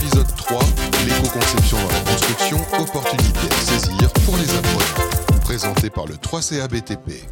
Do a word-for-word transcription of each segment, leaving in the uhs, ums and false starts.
Épisode trois, l'éco-conception dans la construction, opportunité à saisir pour les apprenants. Présenté par le trois C A B T P.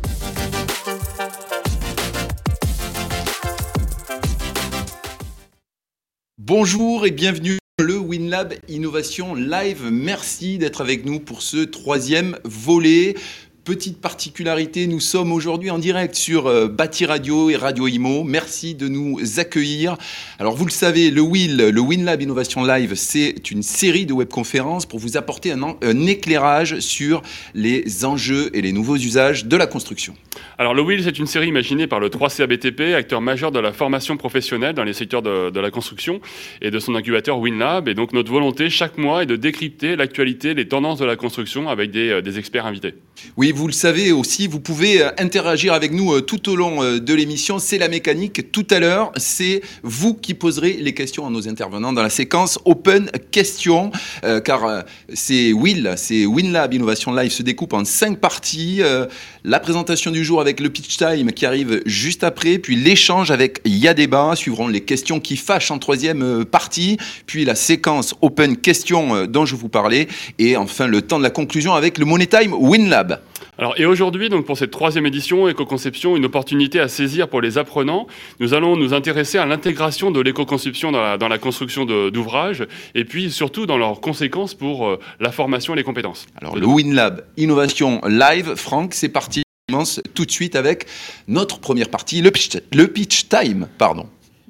Bonjour et bienvenue dans le WinLab Innovation Live. Merci d'être avec nous pour ce troisième volet. Petite particularité, nous sommes aujourd'hui en direct sur euh, Bâti Radio et Radio Imo. Merci de nous accueillir. Alors vous le savez, le W I L, le WinLab Innovation Live, c'est une série de webconférences pour vous apporter un, un éclairage sur les enjeux et les nouveaux usages de la construction. Alors le W I L, c'est une série imaginée par le trois C A B T P, acteur majeur de la formation professionnelle dans les secteurs de, de la construction et de son incubateur WinLab. Et donc notre volonté chaque mois est de décrypter l'actualité, les tendances de la construction avec des, des experts invités. Oui, vous le savez aussi, vous pouvez interagir avec nous tout au long de l'émission. C'est la mécanique. Tout à l'heure, c'est vous qui poserez les questions à nos intervenants dans la séquence Open Questions. Euh, car euh, c'est W I L, c'est WinLab Innovation Live se découpe en cinq parties. Euh, la présentation du jour avec le pitch time qui arrive juste après, puis l'échange avec Yadéba, suivront les questions qui fâchent en troisième partie, puis la séquence Open Questions dont je vous parlais, et enfin le temps de la conclusion avec le Money Time WinLab. Alors, et aujourd'hui, donc pour cette troisième édition, éco-conception, une opportunité à saisir pour les apprenants. Nous allons nous intéresser à l'intégration de l'éco-conception dans la, dans la construction de, d'ouvrages, et puis surtout dans leurs conséquences pour euh, la formation et les compétences. Alors le WinLab Innovation Live, Franck, c'est parti. On commence tout de suite avec notre première partie, le pitch, le pitch time, pardon.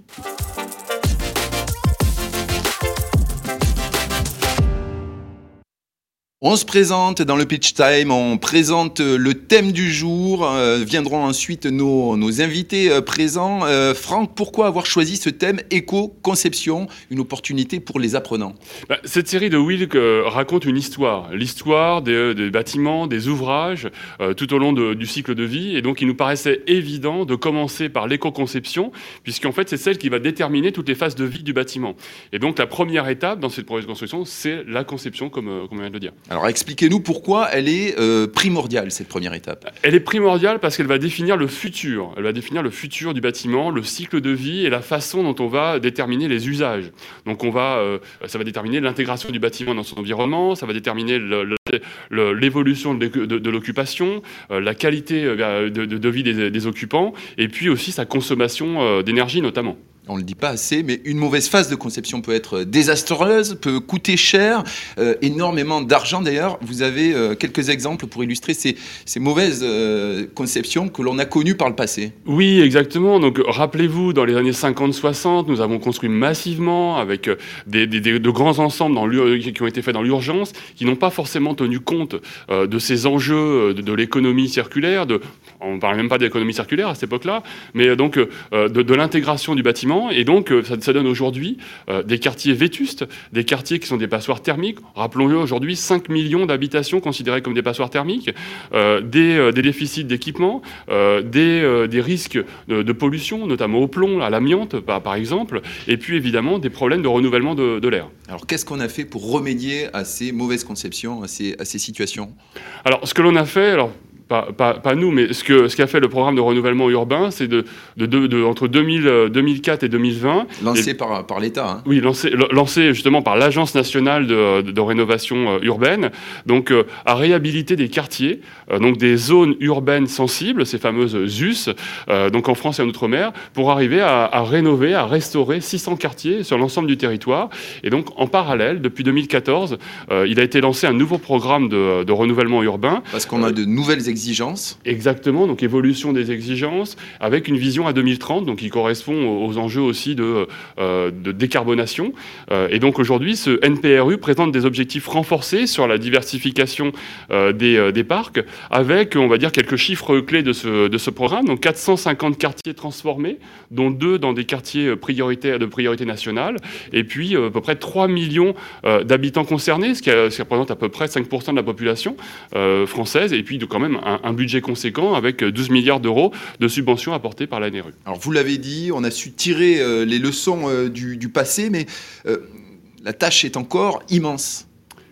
On se présente dans le pitch time, on présente le thème du jour, euh, viendront ensuite nos, nos invités euh, présents. Euh, Franck, pourquoi avoir choisi ce thème éco-conception, une opportunité pour les apprenants ? Bah, cette série de W I L euh, raconte une histoire, l'histoire des, des bâtiments, des ouvrages, euh, tout au long de, du cycle de vie. Et donc il nous paraissait évident de commencer par l'éco-conception, puisqu'en fait c'est celle qui va déterminer toutes les phases de vie du bâtiment. Et donc la première étape dans cette projet de construction, c'est la conception, comme, euh, comme on vient de le dire. Alors expliquez-nous pourquoi elle est euh, primordiale, cette première étape. Elle est primordiale parce qu'elle va définir le futur. Elle va définir le futur du bâtiment, le cycle de vie et la façon dont on va déterminer les usages. Donc on va, euh, ça va déterminer l'intégration du bâtiment dans son environnement, ça va déterminer le, le, le, l'évolution de, de, de l'occupation, euh, la qualité de, de, de vie des, des occupants et puis aussi sa consommation euh, d'énergie notamment. On ne le dit pas assez, mais une mauvaise phase de conception peut être désastreuse, peut coûter cher, euh, énormément d'argent d'ailleurs. Vous avez euh, quelques exemples pour illustrer ces, ces mauvaises euh, conceptions que l'on a connues par le passé. Oui, exactement. Donc rappelez-vous, dans les années cinquante soixante, nous avons construit massivement avec des, des, des, de grands ensembles dans qui ont été faits dans l'urgence, qui n'ont pas forcément tenu compte euh, de ces enjeux de, de l'économie circulaire. De, on ne parle même pas d'économie circulaire à cette époque-là, mais donc euh, de, de l'intégration du bâtiment. Et donc, ça, ça donne aujourd'hui euh, des quartiers vétustes, des quartiers qui sont des passoires thermiques. Rappelons-le, aujourd'hui, cinq millions d'habitations considérées comme des passoires thermiques, euh, des, euh, des déficits d'équipement, euh, des, euh, des risques de, de pollution, notamment au plomb, à l'amiante, par, par exemple, et puis évidemment des problèmes de renouvellement de, de l'air. Alors, qu'est-ce qu'on a fait pour remédier à ces mauvaises conceptions, à ces, à ces situations ? Alors, ce que l'on a fait... Alors, Pas, pas, pas nous, mais ce que ce qu'a fait le programme de renouvellement urbain, c'est de, de, de, de entre deux mille, deux mille quatre et deux mille vingt. Lancé et, par, par l'État. Hein. Oui, lancé, lancé justement par l'Agence nationale de, de, de rénovation urbaine, donc euh, à réhabiliter des quartiers, euh, donc des zones urbaines sensibles, ces fameuses Z U S, euh, donc en France et en Outre-mer, pour arriver à, à rénover, à restaurer six cents quartiers sur l'ensemble du territoire. Et donc en parallèle, depuis deux mille quatorze, euh, il a été lancé un nouveau programme de, de renouvellement urbain. Parce qu'on a de nouvelles exigences. Exigences. Exactement, donc évolution des exigences, avec une vision à deux mille trente, donc qui correspond aux enjeux aussi de, euh, de décarbonation. Euh, et donc aujourd'hui, ce N P R U présente des objectifs renforcés sur la diversification euh, des, euh, des parcs, avec, on va dire, quelques chiffres clés de ce, de ce programme. Donc quatre cent cinquante quartiers transformés, dont deux dans des quartiers prioritaires de priorité nationale, et puis euh, à peu près trois millions euh, d'habitants concernés, ce qui, a, ce qui représente à peu près cinq pour cent de la population euh, française, et puis de quand même un un budget conséquent avec douze milliards d'euros de subventions apportées par la N R U. Alors vous l'avez dit, on a su tirer euh, les leçons euh, du, du passé, mais euh, la tâche est encore immense.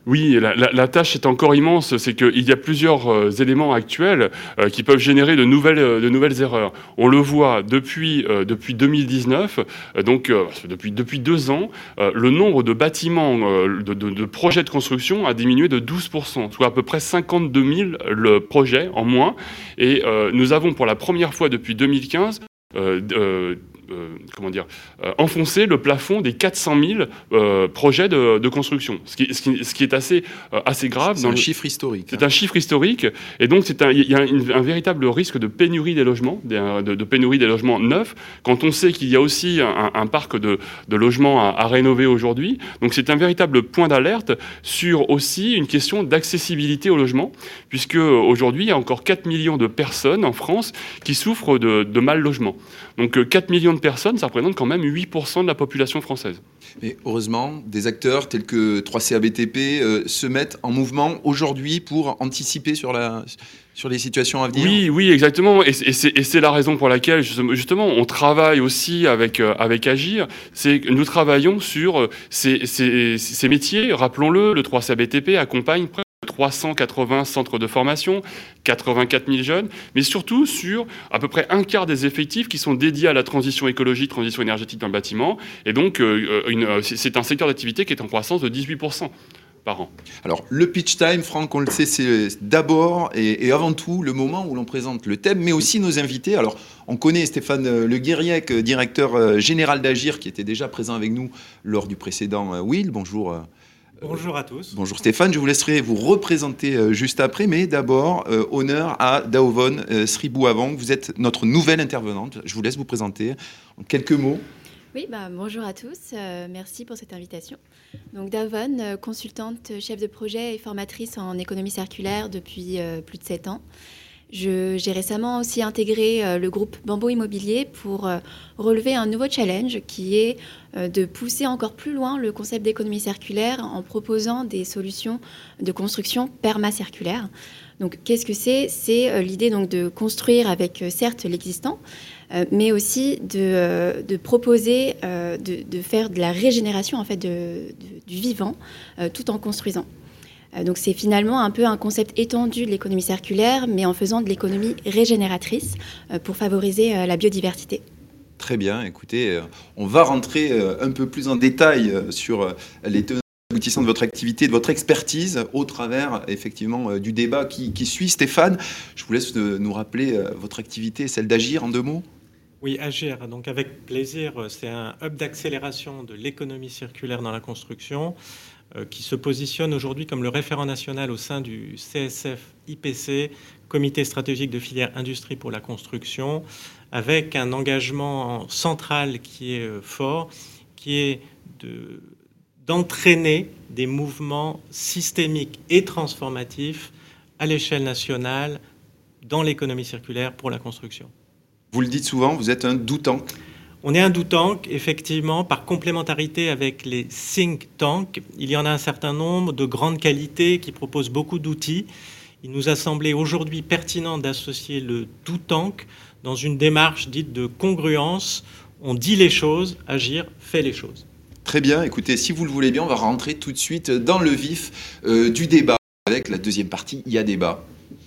Oui, la, la, la tâche est encore immense. C'est qu'il y a plusieurs euh, éléments actuels euh, qui peuvent générer de nouvelles, euh, de nouvelles erreurs. On le voit depuis, euh, depuis deux mille dix-neuf, euh, donc euh, depuis, depuis deux ans, euh, le nombre de bâtiments, euh, de, de, de projets de construction a diminué de douze pour cent, soit à peu près cinquante-deux mille le projet en moins. Et euh, nous avons pour la première fois depuis deux mille quinze euh, euh, Euh, comment dire, euh, enfoncer le plafond des quatre cent mille euh, projets de, de construction, ce qui, ce qui, ce qui est assez, euh, assez grave. C'est dans un le... chiffre historique. C'est hein. un chiffre historique, et donc c'est un, il y a un, un véritable risque de pénurie des logements, de, de, de pénurie des logements neufs, quand on sait qu'il y a aussi un, un parc de, de logements à, à rénover aujourd'hui. Donc c'est un véritable point d'alerte sur aussi une question d'accessibilité au logement, puisque aujourd'hui il y a encore quatre millions de personnes en France qui souffrent de, de mal logement. Donc quatre millions de personnes, ça représente quand même huit pour cent de la population française. Mais heureusement, des acteurs tels que trois C A B T P euh, se mettent en mouvement aujourd'hui pour anticiper sur, la, sur les situations à venir. Oui, oui, exactement. Et, et, c'est, et c'est la raison pour laquelle, justement, on travaille aussi avec, euh, avec Agir. C'est que nous travaillons sur ces, ces, ces métiers. Rappelons-le, le trois C A B T P accompagne près trois cent quatre-vingts centres de formation, quatre-vingt-quatre mille jeunes, mais surtout sur à peu près un quart des effectifs qui sont dédiés à la transition écologique, transition énergétique dans le bâtiment. Et donc, euh, une, c'est un secteur d'activité qui est en croissance de dix-huit pour cent par an. Alors, le pitch time, Franck, on le sait, c'est d'abord et, et avant tout le moment où l'on présente le thème, mais aussi nos invités. Alors, on connaît Stéphane Le Guiriec, directeur général d'Agir, qui était déjà présent avec nous lors du précédent Will. Bonjour. Bonjour à tous. Bonjour Stéphane, je vous laisserai vous représenter euh, juste après, mais d'abord, euh, honneur à Daovon euh, Sribouavong. Vous êtes notre nouvelle intervenante. Je vous laisse vous présenter en quelques mots. Oui, bah, bonjour à tous. Euh, merci pour cette invitation. Donc Daovon, euh, consultante, chef de projet et formatrice en économie circulaire depuis euh, plus de sept ans. Je, j'ai récemment aussi intégré euh, le groupe Bamboo Immobilier pour euh, relever un nouveau challenge qui est euh, de pousser encore plus loin le concept d'économie circulaire en proposant des solutions de construction permacirculaire. Donc, qu'est-ce que c'est ? C'est euh, l'idée donc, de construire avec, euh, certes, l'existant, euh, mais aussi de, euh, de proposer, euh, de, de faire de la régénération en fait, de, de, du vivant euh, tout en construisant. Donc c'est finalement un peu un concept étendu de l'économie circulaire, mais en faisant de l'économie régénératrice pour favoriser la biodiversité. Très bien, écoutez, on va rentrer un peu plus en détail sur les tenants et aboutissants de votre activité, de votre expertise, au travers effectivement du débat qui, qui suit. Stéphane, je vous laisse nous rappeler votre activité, celle d'Agir en deux mots. Oui, Agir, donc avec plaisir, c'est un hub d'accélération de l'économie circulaire dans la construction, qui se positionne aujourd'hui comme le référent national au sein du C S F I P C, Comité stratégique de filière industrie pour la construction, avec un engagement central qui est fort, qui est de, d'entraîner des mouvements systémiques et transformatifs à l'échelle nationale dans l'économie circulaire pour la construction. Vous le dites souvent, vous êtes un do-tank. On est un do-tank, effectivement, par complémentarité avec les think tanks. Il y en a un certain nombre de grande qualité qui proposent beaucoup d'outils. Il nous a semblé aujourd'hui pertinent d'associer le do-tank dans une démarche dite de congruence. On dit les choses, Agir fait les choses. Très bien, écoutez, si vous le voulez bien, on va rentrer tout de suite dans le vif euh, du débat. Avec la deuxième partie, il y a débat.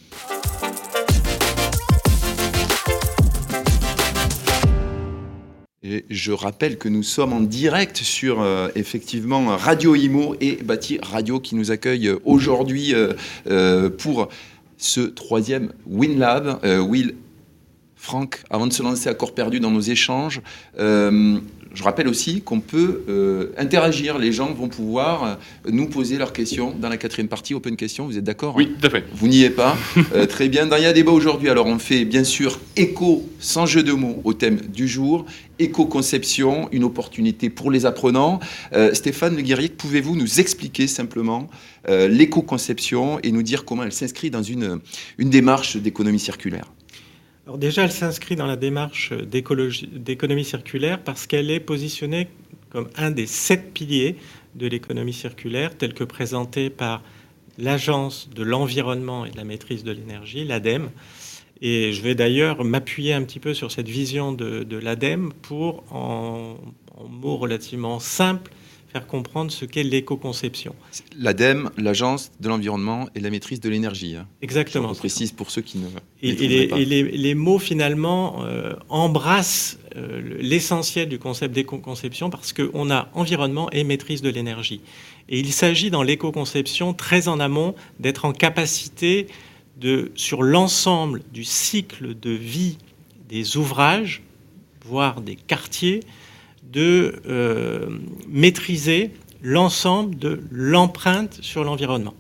Et je rappelle que nous sommes en direct sur euh, effectivement Radio Imo et Bâti Radio qui nous accueille aujourd'hui euh, euh, pour ce troisième WinLab. Euh, Will, Franck, avant de se lancer à corps perdu dans nos échanges, euh, je rappelle aussi qu'on peut euh, interagir. Les gens vont pouvoir euh, nous poser leurs questions dans la quatrième partie, Open Question. Vous êtes d'accord ? Oui, tout à fait. Vous n'y êtes pas. euh, Très bien. Dans Il y a débat aujourd'hui, alors on fait bien sûr écho, sans jeu de mots, au thème du jour. Éco-conception, une opportunité pour les apprenants. Euh, Stéphane Le Guiriec, pouvez-vous nous expliquer simplement euh, l'éco-conception et nous dire comment elle s'inscrit dans une, une démarche d'économie circulaire ? Alors déjà, elle s'inscrit dans la démarche d'économie circulaire parce qu'elle est positionnée comme un des sept piliers de l'économie circulaire, tel que présenté par l'Agence de l'environnement et de la maîtrise de l'énergie, l'ADEME. Et je vais d'ailleurs m'appuyer un petit peu sur cette vision de, de l'ADEME pour, en, en mots relativement simples, faire comprendre ce qu'est l'éco-conception. L'ADEME, l'Agence de l'environnement et de la maîtrise de l'énergie. Hein. Exactement. Je précise pour ceux qui ne et, et, les, pas. et les, les mots, finalement, euh, embrassent euh, l'essentiel du concept d'éco-conception parce qu'on a environnement et maîtrise de l'énergie. Et il s'agit dans l'éco-conception, très en amont, d'être en capacité de, sur l'ensemble du cycle de vie des ouvrages, voire des quartiers, de euh, maîtriser l'ensemble de l'empreinte sur l'environnement.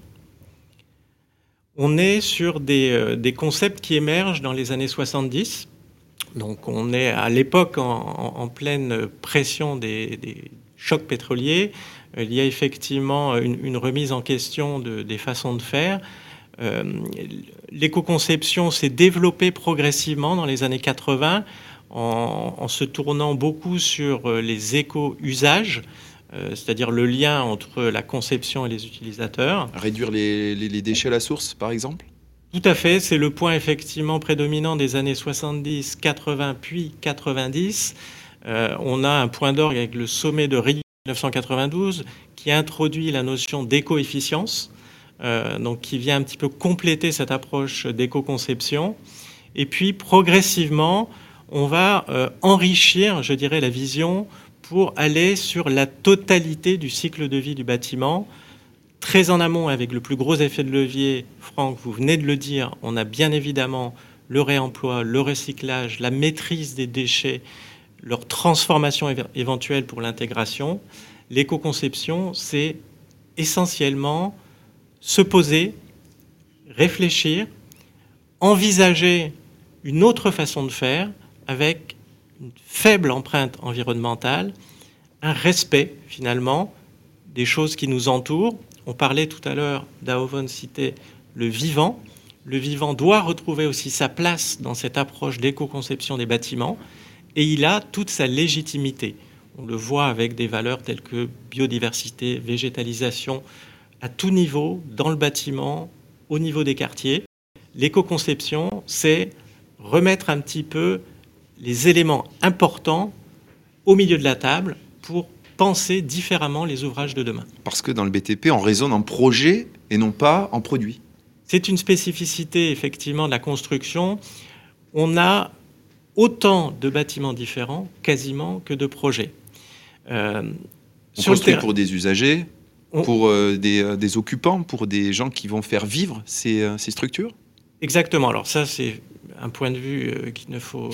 On est sur des, euh, des concepts qui émergent dans les années soixante-dix. Donc on est à l'époque en, en, en pleine pression des, des chocs pétroliers. Il y a effectivement une, une remise en question de, des façons de faire. Euh, l'éco-conception s'est développée progressivement dans les années quatre-vingts en, en se tournant beaucoup sur les éco-usages, euh, c'est-à-dire le lien entre la conception et les utilisateurs. Réduire les, les, les déchets à la source, par exemple ? Tout à fait, c'est le point effectivement prédominant des années soixante-dix, quatre-vingts, puis quatre-vingt-dix. Euh, on a un point d'orgue avec le sommet de Rio mille neuf cent quatre-vingt-douze qui introduit la notion d'éco-efficience, euh, donc qui vient un petit peu compléter cette approche d'éco-conception. Et puis progressivement, on va euh, enrichir, je dirais, la vision pour aller sur la totalité du cycle de vie du bâtiment. Très en amont, avec le plus gros effet de levier, Franck, vous venez de le dire, on a bien évidemment le réemploi, le recyclage, la maîtrise des déchets, leur transformation éve- éventuelle pour l'intégration. L'éco-conception, c'est essentiellement se poser, réfléchir, envisager une autre façon de faire avec une faible empreinte environnementale, un respect finalement des choses qui nous entourent. On parlait tout à l'heure, Daovon citait le vivant. Le vivant doit retrouver aussi sa place dans cette approche d'éco-conception des bâtiments et il a toute sa légitimité. On le voit avec des valeurs telles que biodiversité, végétalisation, à tout niveau, dans le bâtiment, au niveau des quartiers. L'éco-conception, c'est remettre un petit peu les éléments importants au milieu de la table pour penser différemment les ouvrages de demain. Parce que dans le B T P, on raisonne en projet et non pas en produit. C'est une spécificité, effectivement, de la construction. On a autant de bâtiments différents, quasiment, que de projets. Euh, on construit pour des usagers, on... pour euh, des, euh, des occupants, pour des gens qui vont faire vivre ces, euh, ces structures ? Exactement. Alors ça, c'est un point de vue euh, qu'il ne faut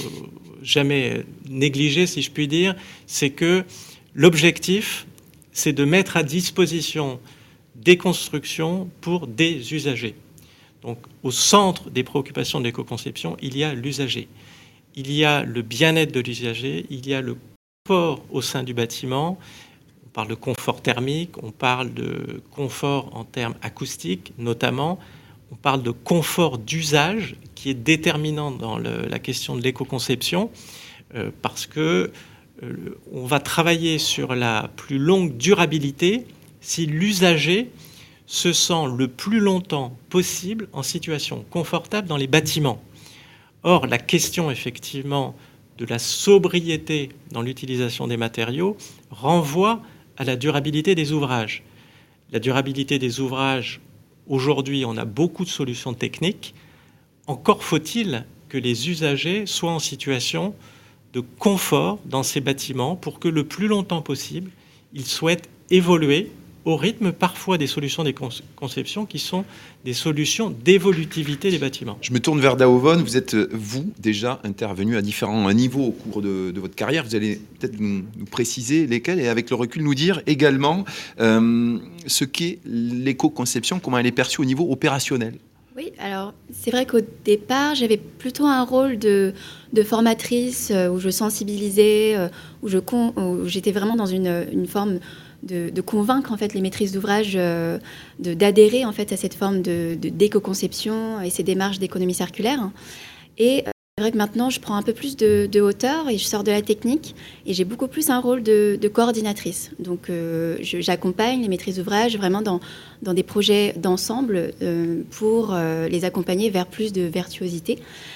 jamais négliger, si je puis dire. C'est que l'objectif, c'est de mettre à disposition des constructions pour des usagers. Donc, au centre des préoccupations de l'éco-conception, il y a l'usager. Il y a le bien-être de l'usager, il y a le confort au sein du bâtiment. On parle de confort thermique, on parle de confort en termes acoustiques, notamment. On parle de confort d'usage, qui est déterminant dans le, la question de l'éco-conception, euh, parce que euh, on va travailler sur la plus longue durabilité si l'usager se sent le plus longtemps possible en situation confortable dans les bâtiments. Or, la question, effectivement, de la sobriété dans l'utilisation des matériaux renvoie à la durabilité des ouvrages. La durabilité des ouvrages, aujourd'hui, on a beaucoup de solutions techniques. Encore faut-il que les usagers soient en situation de confort dans ces bâtiments pour que le plus longtemps possible, ils souhaitent évoluer au rythme parfois des solutions de conception qui sont des solutions d'évolutivité des bâtiments. Je me tourne vers Daovon. Vous êtes, vous, déjà intervenu à différents niveaux au cours de, de votre carrière. Vous allez peut-être nous, nous préciser lesquels et avec le recul nous dire également euh, ce qu'est l'éco-conception, comment elle est perçue au niveau opérationnel. Oui, alors c'est vrai qu'au départ, j'avais plutôt un rôle de, de formatrice euh, où je sensibilisais, euh, où, je con, où j'étais vraiment dans une, une forme de, de convaincre en fait les maîtrises d'ouvrage euh, de, d'adhérer en fait à cette forme de, de, d'éco-conception et ces démarches d'économie circulaire. Et euh, c'est vrai que maintenant, je prends un peu plus de, de hauteur et je sors de la technique et j'ai beaucoup plus un rôle de, de coordinatrice. Donc, euh, je, j'accompagne les maîtrises d'ouvrage vraiment dans, dans des projets d'ensemble euh, pour euh, les accompagner vers plus de virtuosité.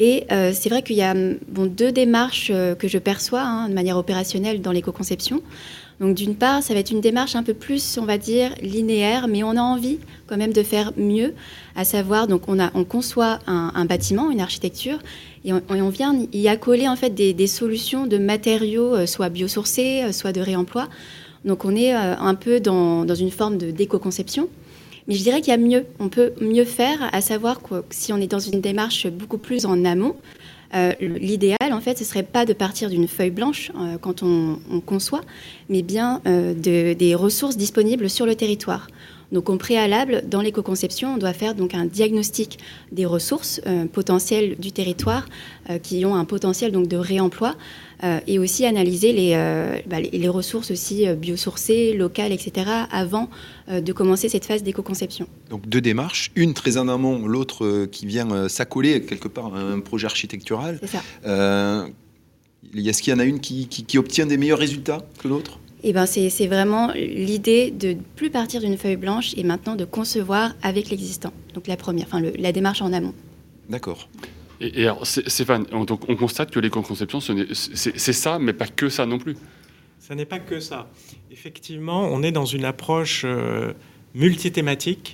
Et euh, c'est vrai qu'il y a bon, deux démarches euh, que je perçois hein, de manière opérationnelle dans l'éco-conception. Donc d'une part, ça va être une démarche un peu plus, on va dire, linéaire, mais on a envie quand même de faire mieux, à savoir, donc on, a, on conçoit un, un bâtiment, une architecture, et on, et on vient y accoler en fait des, des solutions de matériaux, euh, soit biosourcés, euh, soit de réemploi. Donc on est euh, un peu dans, dans une forme de, d'éco-conception. Mais je dirais qu'il y a mieux, on peut mieux faire, à savoir que si on est dans une démarche beaucoup plus en amont, euh, l'idéal, en fait, ce ne serait pas de partir d'une feuille blanche euh, quand on, on conçoit, mais bien euh, de, des ressources disponibles sur le territoire. Donc, au préalable, dans l'éco-conception, on doit faire donc un diagnostic des ressources euh, potentielles du territoire euh, qui ont un potentiel donc de réemploi euh, et aussi analyser les, euh, bah, les, les ressources aussi euh, biosourcées, locales, et cetera avant euh, de commencer cette phase d'éco-conception. Donc deux démarches, une très en amont, l'autre euh, qui vient euh, s'accoler quelque part à un projet architectural. C'est ça. Euh, est-ce qu'il y en a une qui, qui, qui obtient des meilleurs résultats que l'autre ? Eh ben c'est, c'est vraiment l'idée de ne plus partir d'une feuille blanche et maintenant de concevoir avec l'existant. Donc la première, enfin le, la démarche en amont. D'accord. Et, et alors, Stéphane, on, donc, on constate que l'éco-conception, ce n'est, c'est, c'est ça, mais pas que ça non plus. Ça n'est pas que ça. Effectivement, on est dans une approche euh, multithématique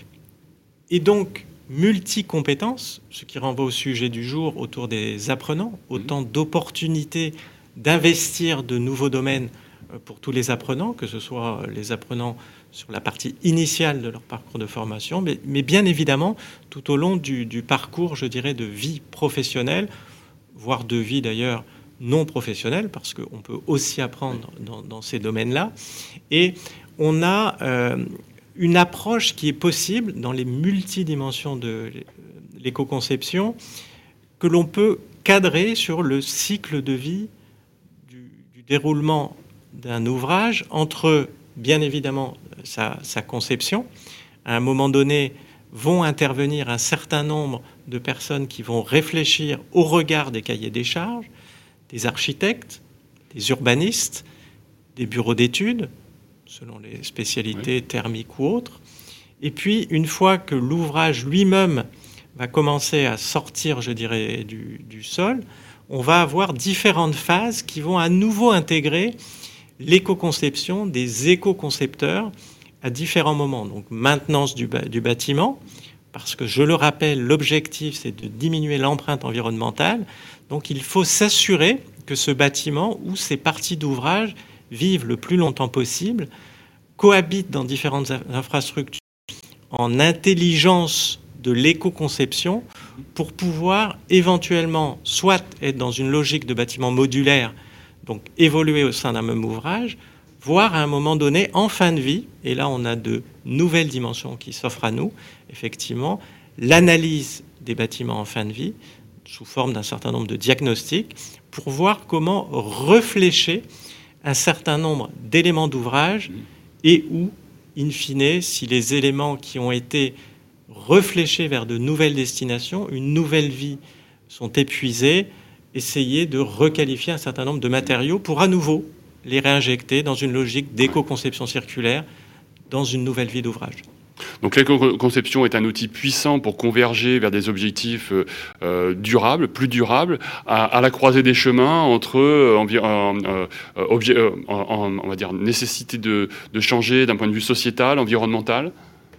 et donc multi-compétences, ce qui renvoie au sujet du jour autour des apprenants, autant d'opportunités d'investir de nouveaux domaines pour tous les apprenants, que ce soit les apprenants sur la partie initiale de leur parcours de formation, mais, mais bien évidemment tout au long du, du parcours, je dirais, de vie professionnelle, voire de vie d'ailleurs non professionnelle, parce qu'on peut aussi apprendre dans, dans ces domaines-là. Et on a euh, une approche qui est possible dans les multidimensions de l'éco-conception, que l'on peut cadrer sur le cycle de vie du, du déroulement d'un ouvrage, entre, bien évidemment, sa, sa conception. À un moment donné, vont intervenir un certain nombre de personnes qui vont réfléchir au regard des cahiers des charges, des architectes, des urbanistes, des bureaux d'études, selon les spécialités oui. thermiques ou autres. Et puis, une fois que l'ouvrage lui-même va commencer à sortir, je dirais, du, du sol, on va avoir différentes phases qui vont à nouveau intégrer l'éco-conception des éco-concepteurs à différents moments. Donc, maintenance du, du bâtiment, parce que, je le rappelle, l'objectif, c'est de diminuer l'empreinte environnementale. Donc, il faut s'assurer que ce bâtiment ou ces parties d'ouvrage vivent le plus longtemps possible, cohabitent dans différentes infrastructures en intelligence de l'éco-conception pour pouvoir éventuellement soit être dans une logique de bâtiment modulaire, donc évoluer au sein d'un même ouvrage, voire à un moment donné, en fin de vie, et là on a de nouvelles dimensions qui s'offrent à nous, effectivement, l'analyse des bâtiments en fin de vie, sous forme d'un certain nombre de diagnostics, pour voir comment réfléchir un certain nombre d'éléments d'ouvrage et où, in fine, si les éléments qui ont été réfléchis vers de nouvelles destinations, une nouvelle vie, sont épuisés, essayer de requalifier un certain nombre de matériaux pour à nouveau les réinjecter dans une logique d'éco-conception circulaire dans une nouvelle vie d'ouvrage. Donc l'éco-conception est un outil puissant pour converger vers des objectifs euh, durables, plus durables, à, à la croisée des chemins entre euh, euh, euh, objet, euh, en, on va dire, nécessité de, de changer d'un point de vue sociétal, environnemental.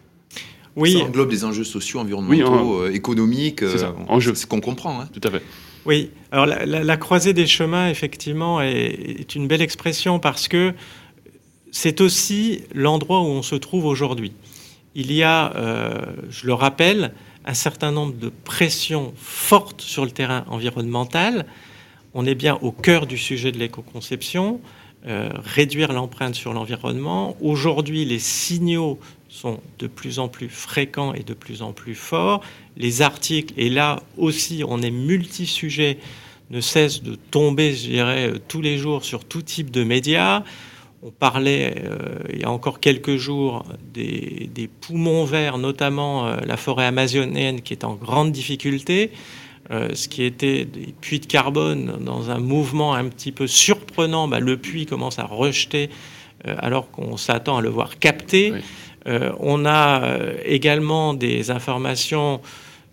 Oui. Ça englobe des enjeux sociaux, environnementaux, oui, hein. euh, économiques, c'est, ça, euh, enjeux. C'est ce qu'on comprend. Hein. Tout à fait. Oui, alors la, la, la croisée des chemins, effectivement, est, est une belle expression parce que c'est aussi l'endroit où on se trouve aujourd'hui. Il y a, euh, je le rappelle, un certain nombre de pressions fortes sur le terrain environnemental. On est bien au cœur du sujet de l'éco-conception, euh, réduire l'empreinte sur l'environnement. Aujourd'hui, les signaux sont de plus en plus fréquents et de plus en plus forts. Les articles, et là aussi on est multi-sujets, ne cessent de tomber, je dirais, tous les jours sur tout type de médias. On parlait euh, il y a encore quelques jours des, des poumons verts, notamment euh, la forêt amazonienne qui est en grande difficulté, euh, ce qui était des puits de carbone dans un mouvement un petit peu surprenant. Bah, le puits commence à rejeter euh, alors qu'on s'attend à le voir capter. Oui. Euh, on a euh, également des informations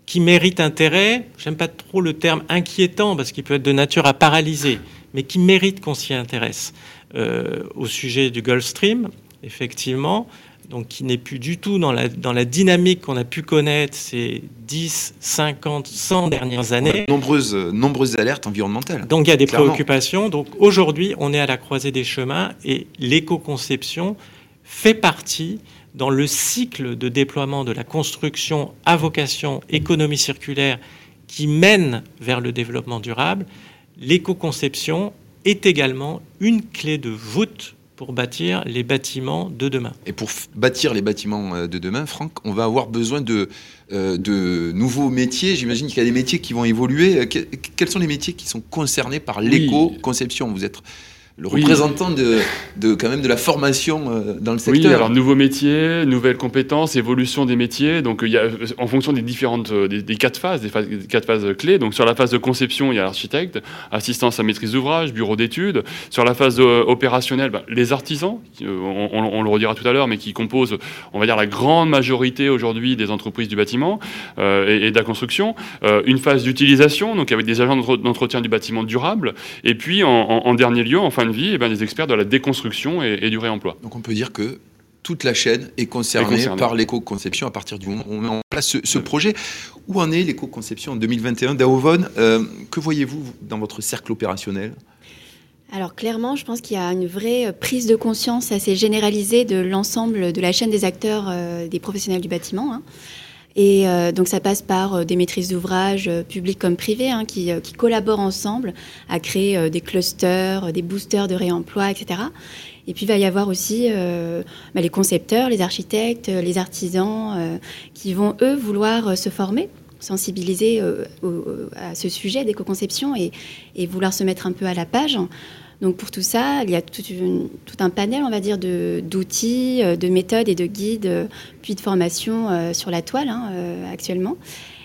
qui mérite intérêt, j'aime pas trop le terme inquiétant parce qu'il peut être de nature à paralyser, mais qui mérite qu'on s'y intéresse. Euh, au sujet du Gulf Stream, effectivement, donc qui n'est plus du tout dans la, dans la dynamique qu'on a pu connaître ces dix, cinquante, cent dernières années. Nombreuses, nombreuses alertes environnementales. Donc il y a des Clairement. préoccupations. Donc aujourd'hui, on est à la croisée des chemins et l'éco-conception fait partie dans le cycle de déploiement de la construction à vocation économie circulaire qui mène vers le développement durable. L'éco-conception est également une clé de voûte pour bâtir les bâtiments de demain. Et pour f- bâtir les bâtiments de demain, Franck, on va avoir besoin de, euh, de nouveaux métiers. J'imagine qu'il y a des métiers qui vont évoluer. Que- quels sont les métiers qui sont concernés par Oui. l'éco-conception ? Vous êtes le Oui. représentant de, de, quand même de la formation euh, dans le secteur. Oui, alors nouveaux métiers, nouvelles compétences, évolution des métiers. Donc il y a, en fonction des différentes, euh, des, des quatre phases, des, phases, des quatre phases clés. Donc sur la phase de conception, il y a l'architecte, assistance à maîtrise d'ouvrage, bureau d'études. Sur la phase euh, opérationnelle, ben, les artisans, euh, on, on, on le redira tout à l'heure, mais qui composent, on va dire, la grande majorité aujourd'hui des entreprises du bâtiment euh, et, et de la construction. Euh, une phase d'utilisation, donc avec des agents d'entre- d'entretien du bâtiment durable. Et puis en, en, en dernier lieu, en fin de vie, eh ben, des experts de la déconstruction et, et du réemploi. Donc on peut dire que toute la chaîne est concernée, Est concernée. par l'éco-conception à partir du moment où on met en place ce, ce projet. Où en est l'éco-conception en deux mille vingt et un Daovonne, euh, que voyez-vous dans votre cercle opérationnel ? Alors clairement, je pense qu'il y a une vraie prise de conscience assez généralisée de l'ensemble de la chaîne des acteurs, euh, des professionnels du bâtiment. Hein. Et euh, donc ça passe par euh, des maîtrises d'ouvrage, euh, publiques comme privées, hein, qui, euh, qui collaborent ensemble à créer euh, des clusters, euh, des boosters de réemploi, et cetera. Et puis il va y avoir aussi euh, bah, les concepteurs, les architectes, euh, les artisans, euh, qui vont eux vouloir euh, se former, sensibiliser euh, au, à ce sujet d'éco-conception et, et vouloir se mettre un peu à la page. Donc pour tout ça, il y a tout, une, tout un panel, on va dire, de, d'outils, de méthodes et de guides, puis de formations euh, sur la toile hein, euh, actuellement.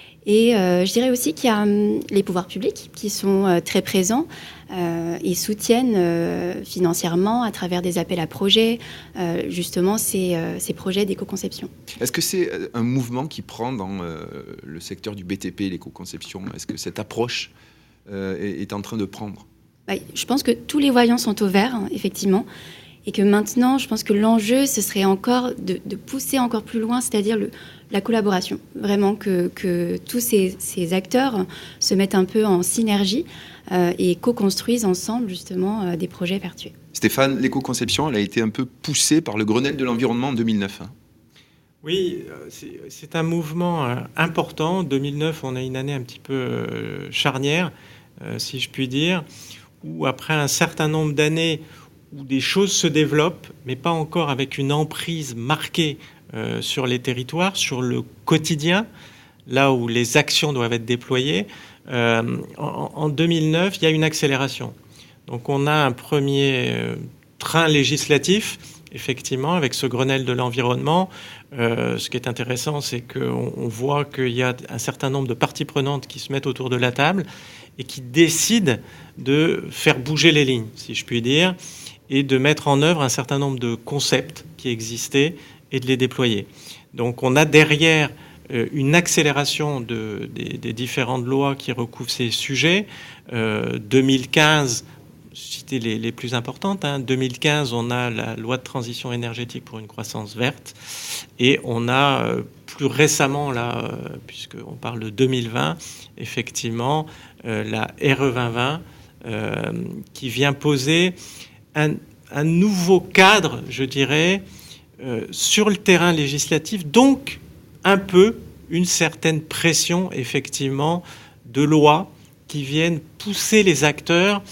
Et euh, je dirais aussi qu'il y a hum, les pouvoirs publics qui sont euh, très présents euh, et soutiennent euh, financièrement à travers des appels à projets, euh, justement ces, euh, ces projets d'éco-conception. Est-ce que c'est un mouvement qui prend dans euh, le secteur du B T P, l'éco-conception ? Est-ce que cette approche euh, est, est en train de prendre ? Bah, je pense que tous les voyants sont au vert, hein, effectivement, et que maintenant, je pense que l'enjeu, ce serait encore de, de pousser encore plus loin, c'est-à-dire le, la collaboration. Vraiment que, que tous ces, ces acteurs se mettent un peu en synergie euh, et co-construisent ensemble, justement, euh, des projets vertueux. Stéphane, l'éco-conception, elle a été un peu poussée par le Grenelle de l'environnement en deux mille neuf. Hein. Oui, c'est, c'est un mouvement euh, important. deux mille neuf, on a une année un petit peu euh, charnière, euh, si je puis dire, où après un certain nombre d'années où des choses se développent, mais pas encore avec une emprise marquée euh, sur les territoires, sur le quotidien, là où les actions doivent être déployées, euh, en, en deux mille neuf, il y a une accélération. Donc on a un premier euh, train législatif, effectivement, avec ce Grenelle de l'environnement. Euh, ce qui est intéressant, c'est qu'on on voit qu'il y a un certain nombre de parties prenantes qui se mettent autour de la table et qui décident de faire bouger les lignes, si je puis dire, et de mettre en œuvre un certain nombre de concepts qui existaient et de les déployer. Donc on a derrière euh, une accélération de, des, des différentes lois qui recouvrent ces sujets. Euh, deux mille quinze, citer les, les plus importantes, hein. deux mille quinze, on a la loi de transition énergétique pour une croissance verte, et on a euh, plus récemment, là, euh, puisqu'on parle de deux mille vingt, effectivement, euh, la R E vingt vingt, euh, qui vient poser un, un nouveau cadre, je dirais, euh, sur le terrain législatif, donc un peu une certaine pression, effectivement, de lois qui viennent pousser les acteurs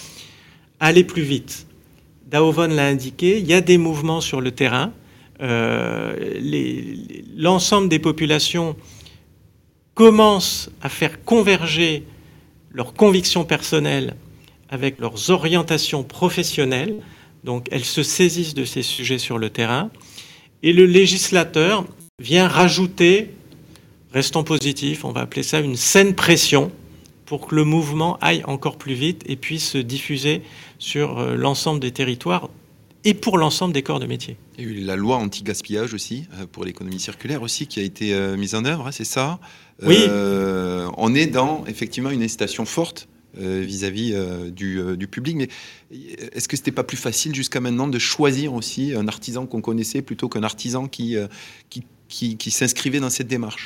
à aller plus vite. Daovonne l'a indiqué, il y a des mouvements sur le terrain. Euh, les, l'ensemble des populations commencent à faire converger leurs convictions personnelles avec leurs orientations professionnelles. Donc, elles se saisissent de ces sujets sur le terrain. Et le législateur vient rajouter, restons positifs, on va appeler ça une saine pression, pour que le mouvement aille encore plus vite et puisse se diffuser sur l'ensemble des territoires et pour l'ensemble des corps de métier. Il y a eu la loi anti-gaspillage aussi, euh, pour l'économie circulaire aussi, qui a été euh, mise en œuvre, hein, c'est ça ? Oui. Euh, on est dans, effectivement, une incitation forte euh, vis-à-vis euh, du, euh, du public. Mais est-ce que c'était pas plus facile jusqu'à maintenant de choisir aussi un artisan qu'on connaissait plutôt qu'un artisan qui, euh, qui, qui, qui s'inscrivait dans cette démarche ?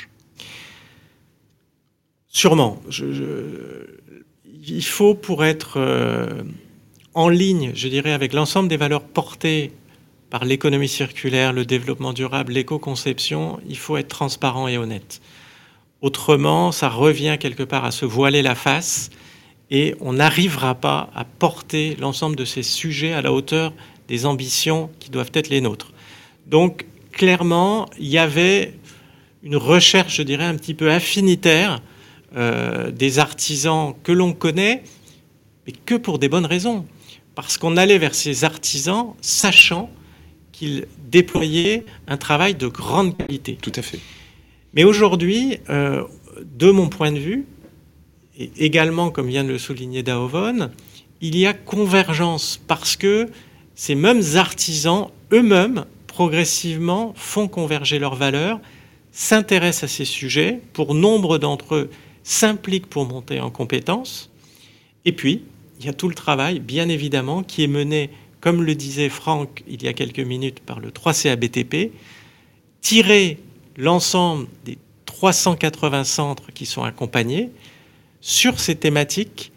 Sûrement. Je, je, il faut, pour être euh, en ligne, je dirais, avec l'ensemble des valeurs portées par l'économie circulaire, le développement durable, l'éco-conception, il faut être transparent et honnête. Autrement, ça revient quelque part à se voiler la face et on n'arrivera pas à porter l'ensemble de ces sujets à la hauteur des ambitions qui doivent être les nôtres. Donc, clairement, il y avait une recherche, je dirais, un petit peu affinitaire euh, des artisans que l'on connaît, mais que pour des bonnes raisons. Parce qu'on allait vers ces artisans sachant qu'ils déployaient un travail de grande qualité. Tout à fait. Mais aujourd'hui, euh, de mon point de vue, et également, comme vient de le souligner Daovon, il y a convergence parce que ces mêmes artisans, eux-mêmes, progressivement, font converger leurs valeurs, s'intéressent à ces sujets, pour nombre d'entre eux s'impliquent pour monter en compétences. Et puis, il y a tout le travail, bien évidemment, qui est mené, comme le disait Franck il y a quelques minutes, par le trois C A B T P, tirer l'ensemble des trois cent quatre-vingts centres qui sont accompagnés sur ces thématiques,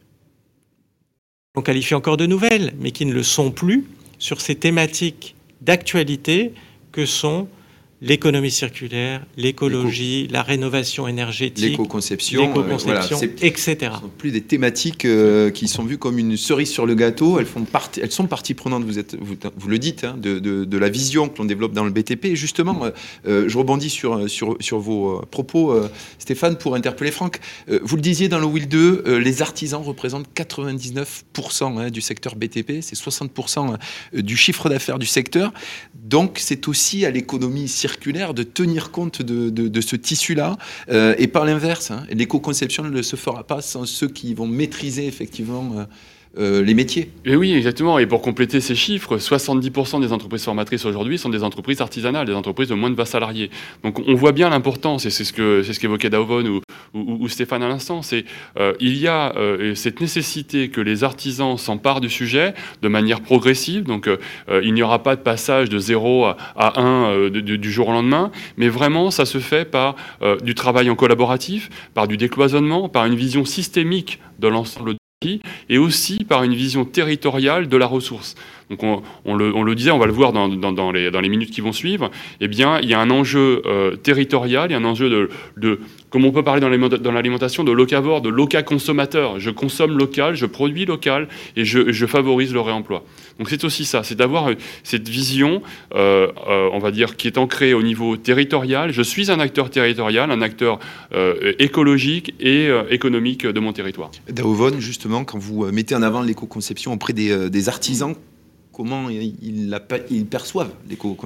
on qualifie encore de nouvelles, mais qui ne le sont plus, sur ces thématiques d'actualité que sont l'économie circulaire, l'écologie, L'éco. la rénovation énergétique, l'éco-conception, l'éco-conception, euh, voilà, et cetera. Ce ne sont plus des thématiques euh, qui sont vues comme une cerise sur le gâteau. Elles, font partie, elles sont partie prenante, vous, êtes, vous, vous le dites, hein, de, de, de la vision que l'on développe dans le B T P. Et justement, euh, euh, je rebondis sur, sur, sur vos euh, propos, euh, Stéphane, pour interpeller Franck. Euh, vous le disiez dans le Will deux, euh, les artisans représentent quatre-vingt-dix-neuf pour cent hein, du secteur B T P. C'est soixante pour cent du chiffre d'affaires du secteur. Donc, c'est aussi à l'économie circulaire circulaire de tenir compte de, de, de ce tissu-là. Euh, et par l'inverse, hein, l'éco-conception ne se fera pas sans ceux qui vont maîtriser effectivement euh, euh, les métiers. Et oui, exactement. Et pour compléter ces chiffres, soixante-dix pour cent des entreprises formatrices aujourd'hui sont des entreprises artisanales, des entreprises de moins de vingt salariés. Donc on voit bien l'importance, et c'est ce que c'est ce qu'évoquait Daovon ou, ou, ou Stéphane à l'instant, c'est euh, il y a euh, cette nécessité que les artisans s'emparent du sujet de manière progressive. Donc euh, il n'y aura pas de passage de zéro à un euh, de, de, du jour au lendemain, mais vraiment ça se fait par euh, du travail en collaboratif, par du décloisonnement, par une vision systémique de l'ensemble et aussi par une vision territoriale de la ressource. Donc on, on, le, on le disait, on va le voir dans, dans, dans, les, dans les minutes qui vont suivre, eh bien, il y a un enjeu euh, territorial, il y a un enjeu de, de comme on peut parler dans l'alimentation, de locavore, de loca-consommateur. Je consomme local, je produis local et je, je favorise le réemploi. Donc c'est aussi ça, c'est d'avoir cette vision, euh, euh, on va dire, qui est ancrée au niveau territorial. Je suis un acteur territorial, un acteur euh, écologique et euh, économique de mon territoire. Daovon, justement, quand vous mettez en avant l'éco-conception auprès des, euh, des artisans, comment ils, ils perçoivent l'éco-conception ?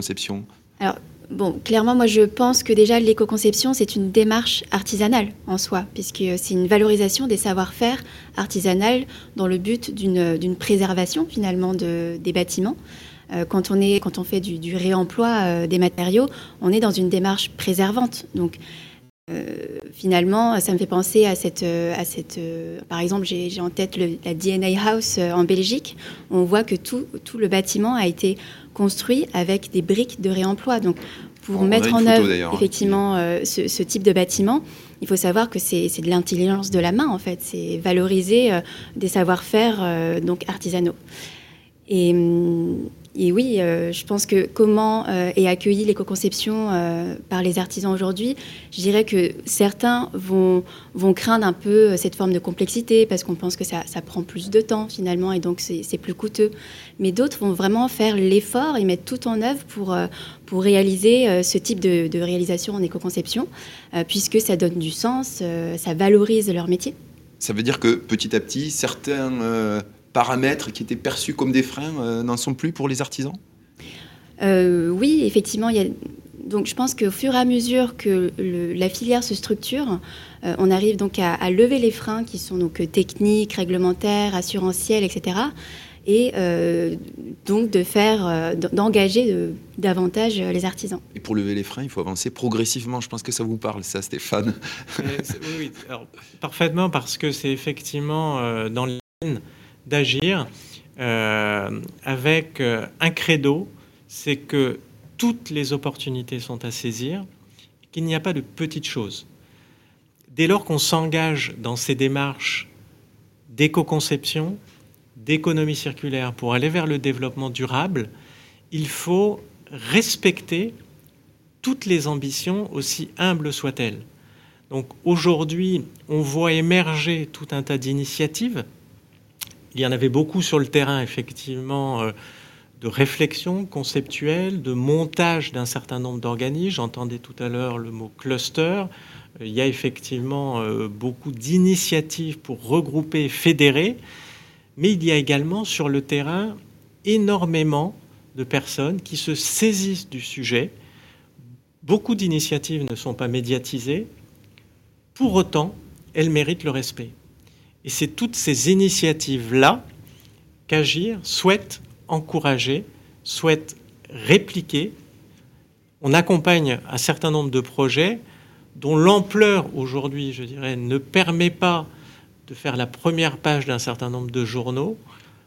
Alors, bon, clairement, moi, je pense que déjà, l'éco-conception, c'est une démarche artisanale en soi, puisque c'est une valorisation des savoir-faire artisanales dans le but d'une, d'une préservation, finalement, de, des bâtiments. Euh, quand, on est, quand on fait du, du réemploi euh, des matériaux, on est dans une démarche préservante. Donc, Euh, finalement, ça me fait penser à cette, à cette euh, par exemple, j'ai, j'ai en tête le, la D N A House euh, en Belgique. On voit que tout, tout le bâtiment a été construit avec des briques de réemploi. Donc, pour On mettre en photo, œuvre effectivement euh, ce, ce type de bâtiment, il faut savoir que c'est, c'est de l'intelligence de la main, en fait. C'est valoriser euh, des savoir-faire euh, donc artisanaux. Et Et oui, euh, je pense que comment euh, est accueillie l'éco-conception euh, par les artisans aujourd'hui, je dirais que certains vont, vont craindre un peu cette forme de complexité parce qu'on pense que ça, ça prend plus de temps finalement et donc c'est, c'est plus coûteux. Mais d'autres vont vraiment faire l'effort et mettre tout en œuvre pour, euh, pour réaliser euh, ce type de, de réalisation en éco-conception euh, puisque ça donne du sens, euh, ça valorise leur métier. Ça veut dire que petit à petit, certains... Euh... paramètres qui étaient perçus comme des freins euh, n'en sont plus pour les artisans ? euh, Oui, effectivement. Il y a... Donc, je pense qu'au fur et à mesure que le, la filière se structure, euh, on arrive donc à, à lever les freins qui sont donc techniques, réglementaires, assurantiels, et cetera. et euh, donc de faire, euh, d'engager de, davantage les artisans. Et pour lever les freins, il faut avancer progressivement. Je pense que ça vous parle, ça, Stéphane. Oui, oui. Alors, parfaitement, parce que c'est effectivement euh, dans les lignes d'agir euh, avec euh, un credo, c'est que toutes les opportunités sont à saisir, qu'il n'y a pas de petites choses. Dès lors qu'on s'engage dans ces démarches d'éco-conception, d'économie circulaire pour aller vers le développement durable, il faut respecter toutes les ambitions, aussi humbles soient-elles. Donc aujourd'hui, on voit émerger tout un tas d'initiatives. Il y en avait beaucoup sur le terrain, effectivement, euh, de réflexion conceptuelle, de montage d'un certain nombre d'organismes. J'entendais tout à l'heure le mot cluster. Il y a effectivement euh, beaucoup d'initiatives pour regrouper, fédérer. Mais il y a également sur le terrain énormément de personnes qui se saisissent du sujet. Beaucoup d'initiatives ne sont pas médiatisées. Pour autant, elles méritent le respect. Et c'est toutes ces initiatives-là qu'Agir souhaite encourager, souhaite répliquer. On accompagne un certain nombre de projets dont l'ampleur aujourd'hui, je dirais, ne permet pas de faire la première page d'un certain nombre de journaux.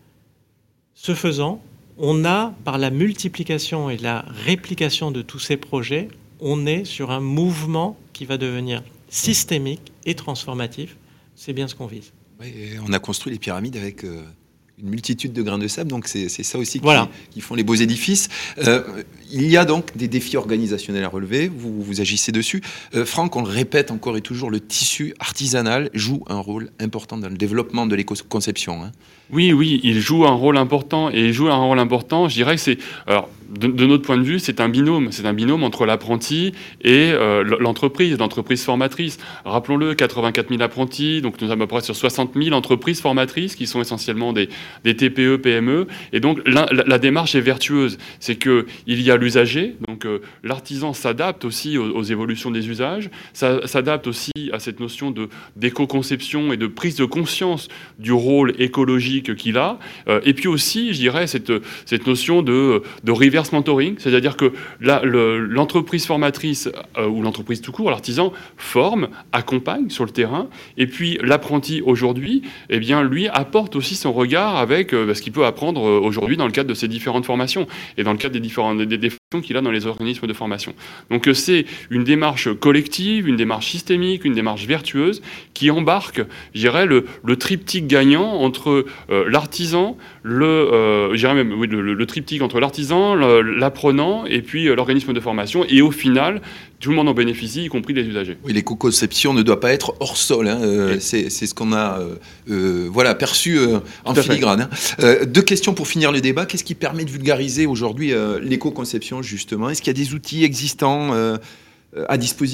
Ce faisant, on a, par la multiplication et la réplication de tous ces projets, on est sur un mouvement qui va devenir systémique et transformatif. C'est bien ce qu'on vise. Oui, on a construit les pyramides avec euh, une multitude de grains de sable, donc c'est, c'est ça aussi qui, voilà. qui font les beaux édifices. Euh, il y a donc des défis organisationnels à relever, vous, vous agissez dessus. Euh, Franck, on le répète encore et toujours, le tissu artisanal joue un rôle important dans le développement de l'éco-conception. Hein. Oui, oui, il joue un rôle important, et il joue un rôle important, je dirais que c'est... Alors, de, de notre point de vue, c'est un binôme. C'est un binôme entre l'apprenti et euh, l'entreprise, l'entreprise formatrice. Rappelons-le, quatre-vingt-quatre mille apprentis, donc nous sommes à peu près sur soixante mille entreprises formatrices qui sont essentiellement des, des T P E, P M E. Et donc, la, la, la démarche est vertueuse. C'est qu'il y a l'usager, donc euh, l'artisan s'adapte aussi aux, aux évolutions des usages, ça s'adapte aussi à cette notion de, d'éco-conception et de prise de conscience du rôle écologique qu'il a. Euh, et puis aussi, je dirais, cette, cette notion de, de reverse mentoring, c'est-à-dire que la, le, l'entreprise formatrice euh, ou l'entreprise tout court, l'artisan, forme, accompagne sur le terrain, et puis l'apprenti aujourd'hui, eh bien, lui apporte aussi son regard avec euh, ce qu'il peut apprendre euh, aujourd'hui dans le cadre de ses différentes formations et dans le cadre des différentes des, des fonctions qu'il a dans les organismes de formation. Donc euh, c'est une démarche collective, une démarche systémique, une démarche vertueuse qui embarque, je dirais, le, le triptyque gagnant entre euh, l'artisan, le, euh, je dirais même oui, le, le triptyque entre l'artisan, le, l'apprenant et puis euh, l'organisme de formation, et au final, tout le monde en bénéficie, y compris les usagers. Oui, l'éco-conception ne doit pas être hors sol. Hein. Euh, c'est, c'est ce qu'on a euh, euh, voilà, perçu euh, en filigrane. Hein. Euh, deux questions pour finir le débat. Qu'est-ce qui permet de vulgariser aujourd'hui euh, l'éco-conception, justement ? Est-ce qu'il y a des outils existants euh, à disposition ?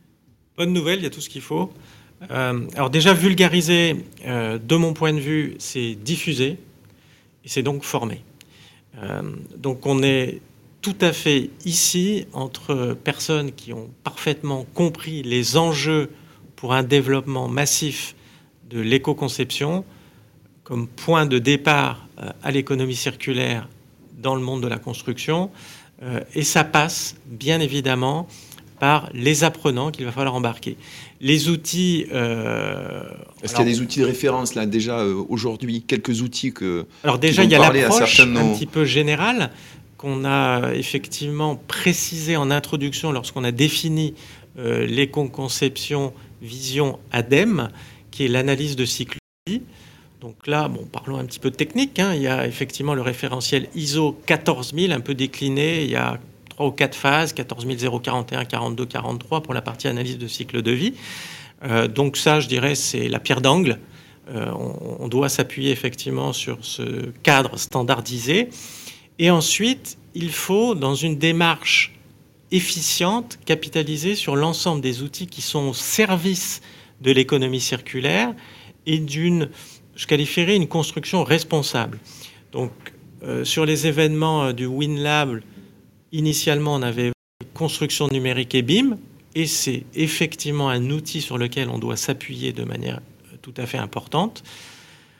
Bonne nouvelle, il y a tout ce qu'il faut. Euh, alors déjà, vulgariser, euh, de mon point de vue, c'est diffuser, et c'est donc former. Euh, donc on est tout à fait ici entre personnes qui ont parfaitement compris les enjeux pour un développement massif de l'éco-conception comme point de départ euh, à l'économie circulaire dans le monde de la construction. Euh, et ça passe, bien évidemment, par les apprenants qu'il va falloir embarquer. Les outils... Euh, Est-ce alors, qu'il y a des outils de référence, là, déjà, euh, aujourd'hui, quelques outils que... Alors déjà, il y a l'approche un nos... petit peu générale qu'on a effectivement précisé en introduction lorsqu'on a défini euh, l'éco-conception vision A D E M, qui est l'analyse de cycle de vie. Donc là, bon, parlons un petit peu de technique. Hein. Il y a effectivement le référentiel I S O quatorze mille, un peu décliné. Il y a trois ou quatre phases, quatorze mille zéro quarante et un, quarante-deux, quarante-trois pour la partie analyse de cycle de vie. Euh, donc ça, je dirais, c'est la pierre d'angle. Euh, on, on doit s'appuyer effectivement sur ce cadre standardisé. Et ensuite, il faut, dans une démarche efficiente, capitaliser sur l'ensemble des outils qui sont au service de l'économie circulaire et d'une, je qualifierais, une construction responsable. Donc, euh, sur les événements du WinLab, initialement, on avait construction numérique et B I M, et c'est effectivement un outil sur lequel on doit s'appuyer de manière tout à fait importante.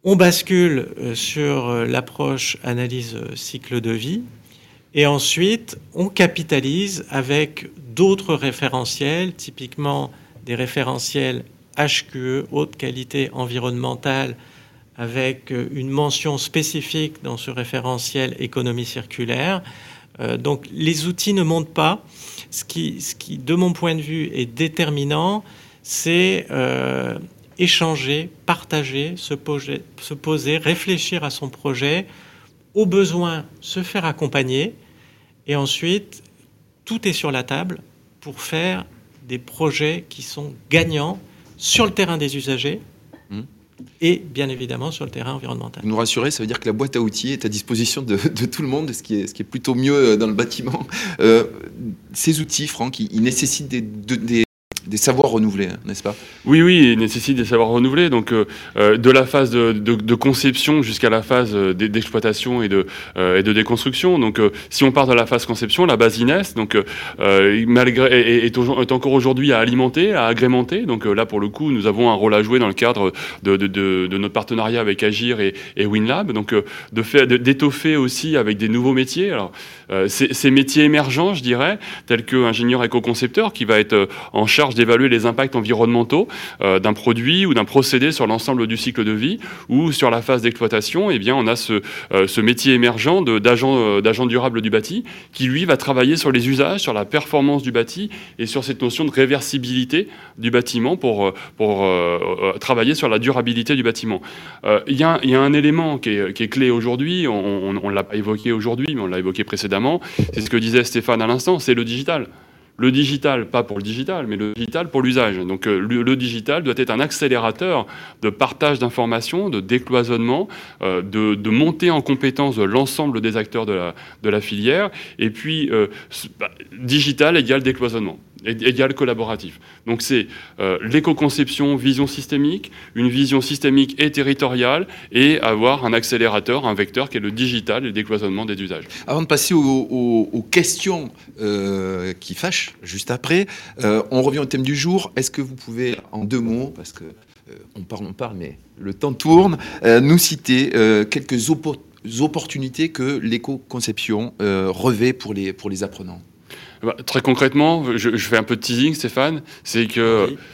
On bascule sur l'approche analyse cycle de vie et ensuite on capitalise avec d'autres référentiels, typiquement des référentiels H Q E, haute qualité environnementale, avec une mention spécifique dans ce référentiel économie circulaire. Euh, donc les outils ne montent pas. Ce qui, ce qui, de mon point de vue, est déterminant, c'est euh, échanger, partager, se poser, se poser, réfléchir à son projet, au besoin se faire accompagner, et ensuite, tout est sur la table pour faire des projets qui sont gagnants sur le terrain des usagers, mmh. et bien évidemment sur le terrain environnemental. Vous nous rassurez, ça veut dire que la boîte à outils est à disposition de, de tout le monde, ce qui, est, ce qui est plutôt mieux dans le bâtiment. Euh, ces outils, Franck, ils, ils nécessitent des, de, des, des savoirs renouvelés, hein, n'est-ce pas ? Oui, oui, ils nécessitent des savoirs renouvelés. Donc, euh, de la phase de, de, de conception jusqu'à la phase d'exploitation et de, euh, et de déconstruction. Donc, euh, si on part de la phase conception, la base I N E S, donc, euh, malgré, est, est, est encore aujourd'hui à alimenter, à agrémenter. Donc, euh, là, pour le coup, nous avons un rôle à jouer dans le cadre de, de, de, de notre partenariat avec Agir et, et WinLab. Donc, euh, de faire, de, d'étoffer aussi avec des nouveaux métiers. Alors, euh, ces, ces métiers émergents, je dirais, tels qu'ingénieur éco-concepteur, qui va être euh, en charge d'évaluer les impacts environnementaux euh, d'un produit ou d'un procédé sur l'ensemble du cycle de vie, ou sur la phase d'exploitation, eh bien, on a ce, euh, ce métier émergent de, d'agent, euh, d'agent durable du bâti, qui lui va travailler sur les usages, sur la performance du bâti et sur cette notion de réversibilité du bâtiment pour, pour euh, euh, travailler sur la durabilité du bâtiment. Euh, il y a, il y a un élément qui est, qui est clé aujourd'hui, on ne l'a pas évoqué aujourd'hui, mais on l'a évoqué précédemment, c'est ce que disait Stéphane à l'instant, c'est le digital. Le digital, pas pour le digital, mais le digital pour l'usage. Donc euh, le, le digital doit être un accélérateur de partage d'informations, de décloisonnement, euh, de, de montée en compétence de l'ensemble des acteurs de la, de la filière. Et puis, euh, bah, digital égale décloisonnement, égale collaboratif. Donc c'est euh, l'éco-conception, vision systémique, une vision systémique et territoriale, et avoir un accélérateur, un vecteur qui est le digital et le décloisonnement des usages. Avant de passer aux, aux, aux questions euh, qui fâchent, juste après, euh, on revient au thème du jour. Est-ce que vous pouvez, en deux mots, parce que euh, on parle, on parle, mais le temps tourne, euh, nous citer euh, quelques oppo- opportunités que l'éco-conception euh, revêt pour les, pour les apprenants? Bah, très concrètement, je, je fais un peu de teasing, Stéphane, c'est que oui.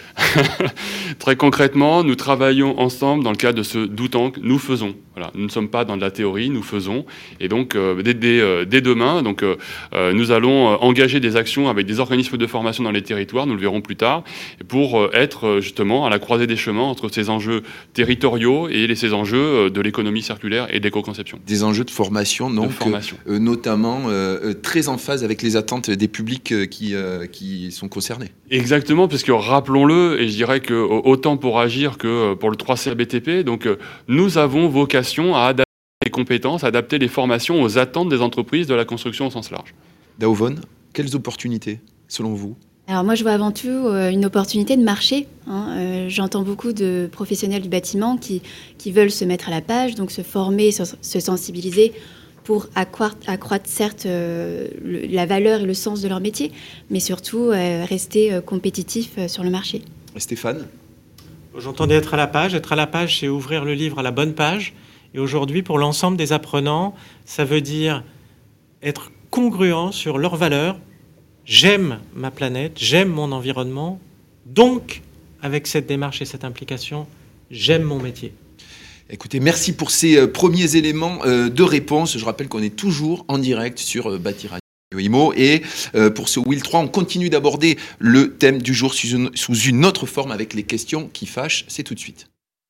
Très concrètement, nous travaillons ensemble dans le cadre de ce do-tank, nous faisons. Voilà, nous ne sommes pas dans de la théorie, nous faisons. Et donc, euh, dès, dès, euh, dès demain, donc, euh, nous allons engager des actions avec des organismes de formation dans les territoires, nous le verrons plus tard, pour euh, être justement à la croisée des chemins entre ces enjeux territoriaux et ces enjeux de l'économie circulaire et de l'éco-conception. Des enjeux de formation, donc, de formation. Euh, notamment euh, très en phase avec les attentes des publics qui, euh, qui sont concernés. Exactement, puisque rappelons-le, et je dirais que autant pour Agir que pour le trois C A B T P, donc nous avons vocation à adapter les compétences, à adapter les formations aux attentes des entreprises de la construction au sens large. Daovon, quelles opportunités, selon vous ? Alors moi, je vois avant tout euh, une opportunité de marché. Hein. Euh, j'entends beaucoup de professionnels du bâtiment qui, qui veulent se mettre à la page, donc se former, se, se sensibiliser pour accroître, accroître certes euh, le, la valeur et le sens de leur métier, mais surtout euh, rester euh, compétitif euh, sur le marché. Stéphane ? J'entendais être à la page. Être à la page, c'est ouvrir le livre à la bonne page. Et aujourd'hui, pour l'ensemble des apprenants, ça veut dire être congruent sur leurs valeurs. J'aime ma planète, j'aime mon environnement. Donc, avec cette démarche et cette implication, j'aime mon métier. Écoutez, merci pour ces euh, premiers éléments euh, de réponse. Je rappelle qu'on est toujours en direct sur euh, Bâtir Imo. Et euh, pour ce Wheel trois, on continue d'aborder le thème du jour sous une, sous une autre forme avec les questions qui fâchent. C'est tout de suite.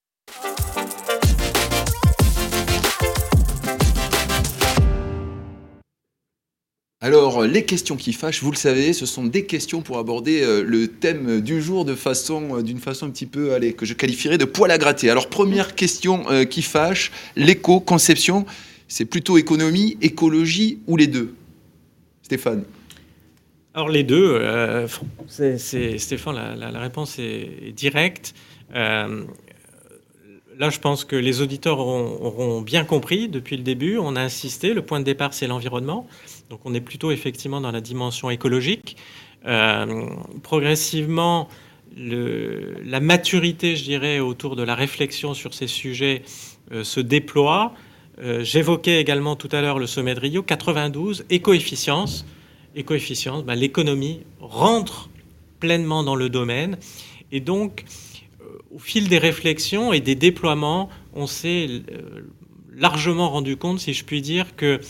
Alors, les questions qui fâchent, vous le savez, ce sont des questions pour aborder euh, le thème du jour de façon, euh, d'une façon un petit peu, allez, que je qualifierais de poil à gratter. Alors, première question euh, qui fâche, l'éco-conception, c'est plutôt économie, écologie ou les deux ? Stéphane ? Alors, les deux, euh, c'est, c'est, Stéphane, la, la, la réponse est, est directe. Euh, Là, je pense que les auditeurs auront, auront bien compris depuis le début. On a insisté, le point de départ, c'est l'environnement. Donc, on est plutôt effectivement dans la dimension écologique. Euh, progressivement, le, la maturité, je dirais, autour de la réflexion sur ces sujets euh, se déploie. Euh, j'évoquais également tout à l'heure le sommet de Rio, quatre-vingt-douze, éco-efficience. Éco-efficience, ben, l'économie rentre pleinement dans le domaine. Et donc, euh, au fil des réflexions et des déploiements, on s'est euh, largement rendu compte, si je puis dire, que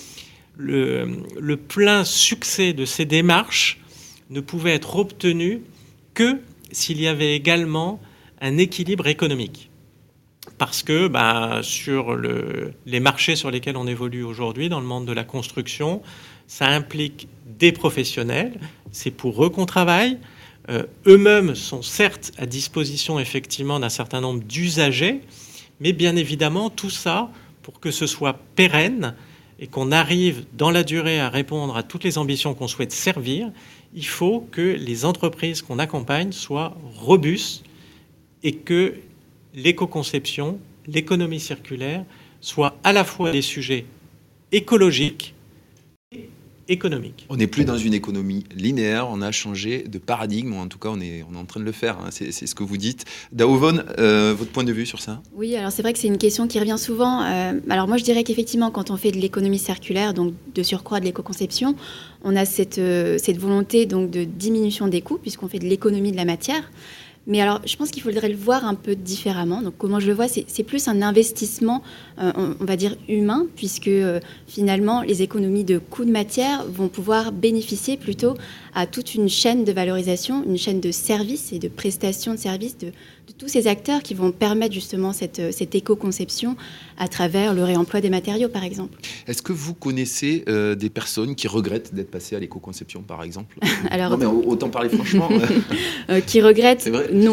le, le plein succès de ces démarches ne pouvait être obtenu que s'il y avait également un équilibre économique. Parce que bah, sur le, les marchés sur lesquels on évolue aujourd'hui, dans le monde de la construction, ça implique des professionnels, c'est pour eux qu'on travaille. Euh, eux-mêmes sont certes à disposition effectivement d'un certain nombre d'usagers, mais bien évidemment tout ça, pour que ce soit pérenne et qu'on arrive dans la durée à répondre à toutes les ambitions qu'on souhaite servir, il faut que les entreprises qu'on accompagne soient robustes et que l'éco-conception, l'économie circulaire soient à la fois des sujets écologiques et économiques. On n'est plus dans une économie linéaire, on a changé de paradigme, ou en tout cas on est, on est en train de le faire, hein. c'est, c'est ce que vous dites. Daovon, euh, votre point de vue sur ça ? Oui, alors c'est vrai que c'est une question qui revient souvent. Euh, alors moi je dirais qu'effectivement quand on fait de l'économie circulaire, donc de surcroît de l'éco-conception, on a cette, euh, cette volonté donc, de diminution des coûts puisqu'on fait de l'économie de la matière. Mais alors, je pense qu'il faudrait le voir un peu différemment. Donc, comment je le vois, c'est, c'est plus un investissement, euh, on, on va dire, humain, puisque euh, finalement, les économies de coûts de matière vont pouvoir bénéficier plutôt à toute une chaîne de valorisation, une chaîne de services et de prestations de services de, de tous ces acteurs qui vont permettre justement cette, cette éco-conception à travers le réemploi des matériaux, par exemple. Est-ce que vous connaissez euh, des personnes qui regrettent d'être passées à l'éco-conception, par exemple ? Alors, non, mais autant parler franchement. euh, qui regrettent ? C'est vrai ? Non.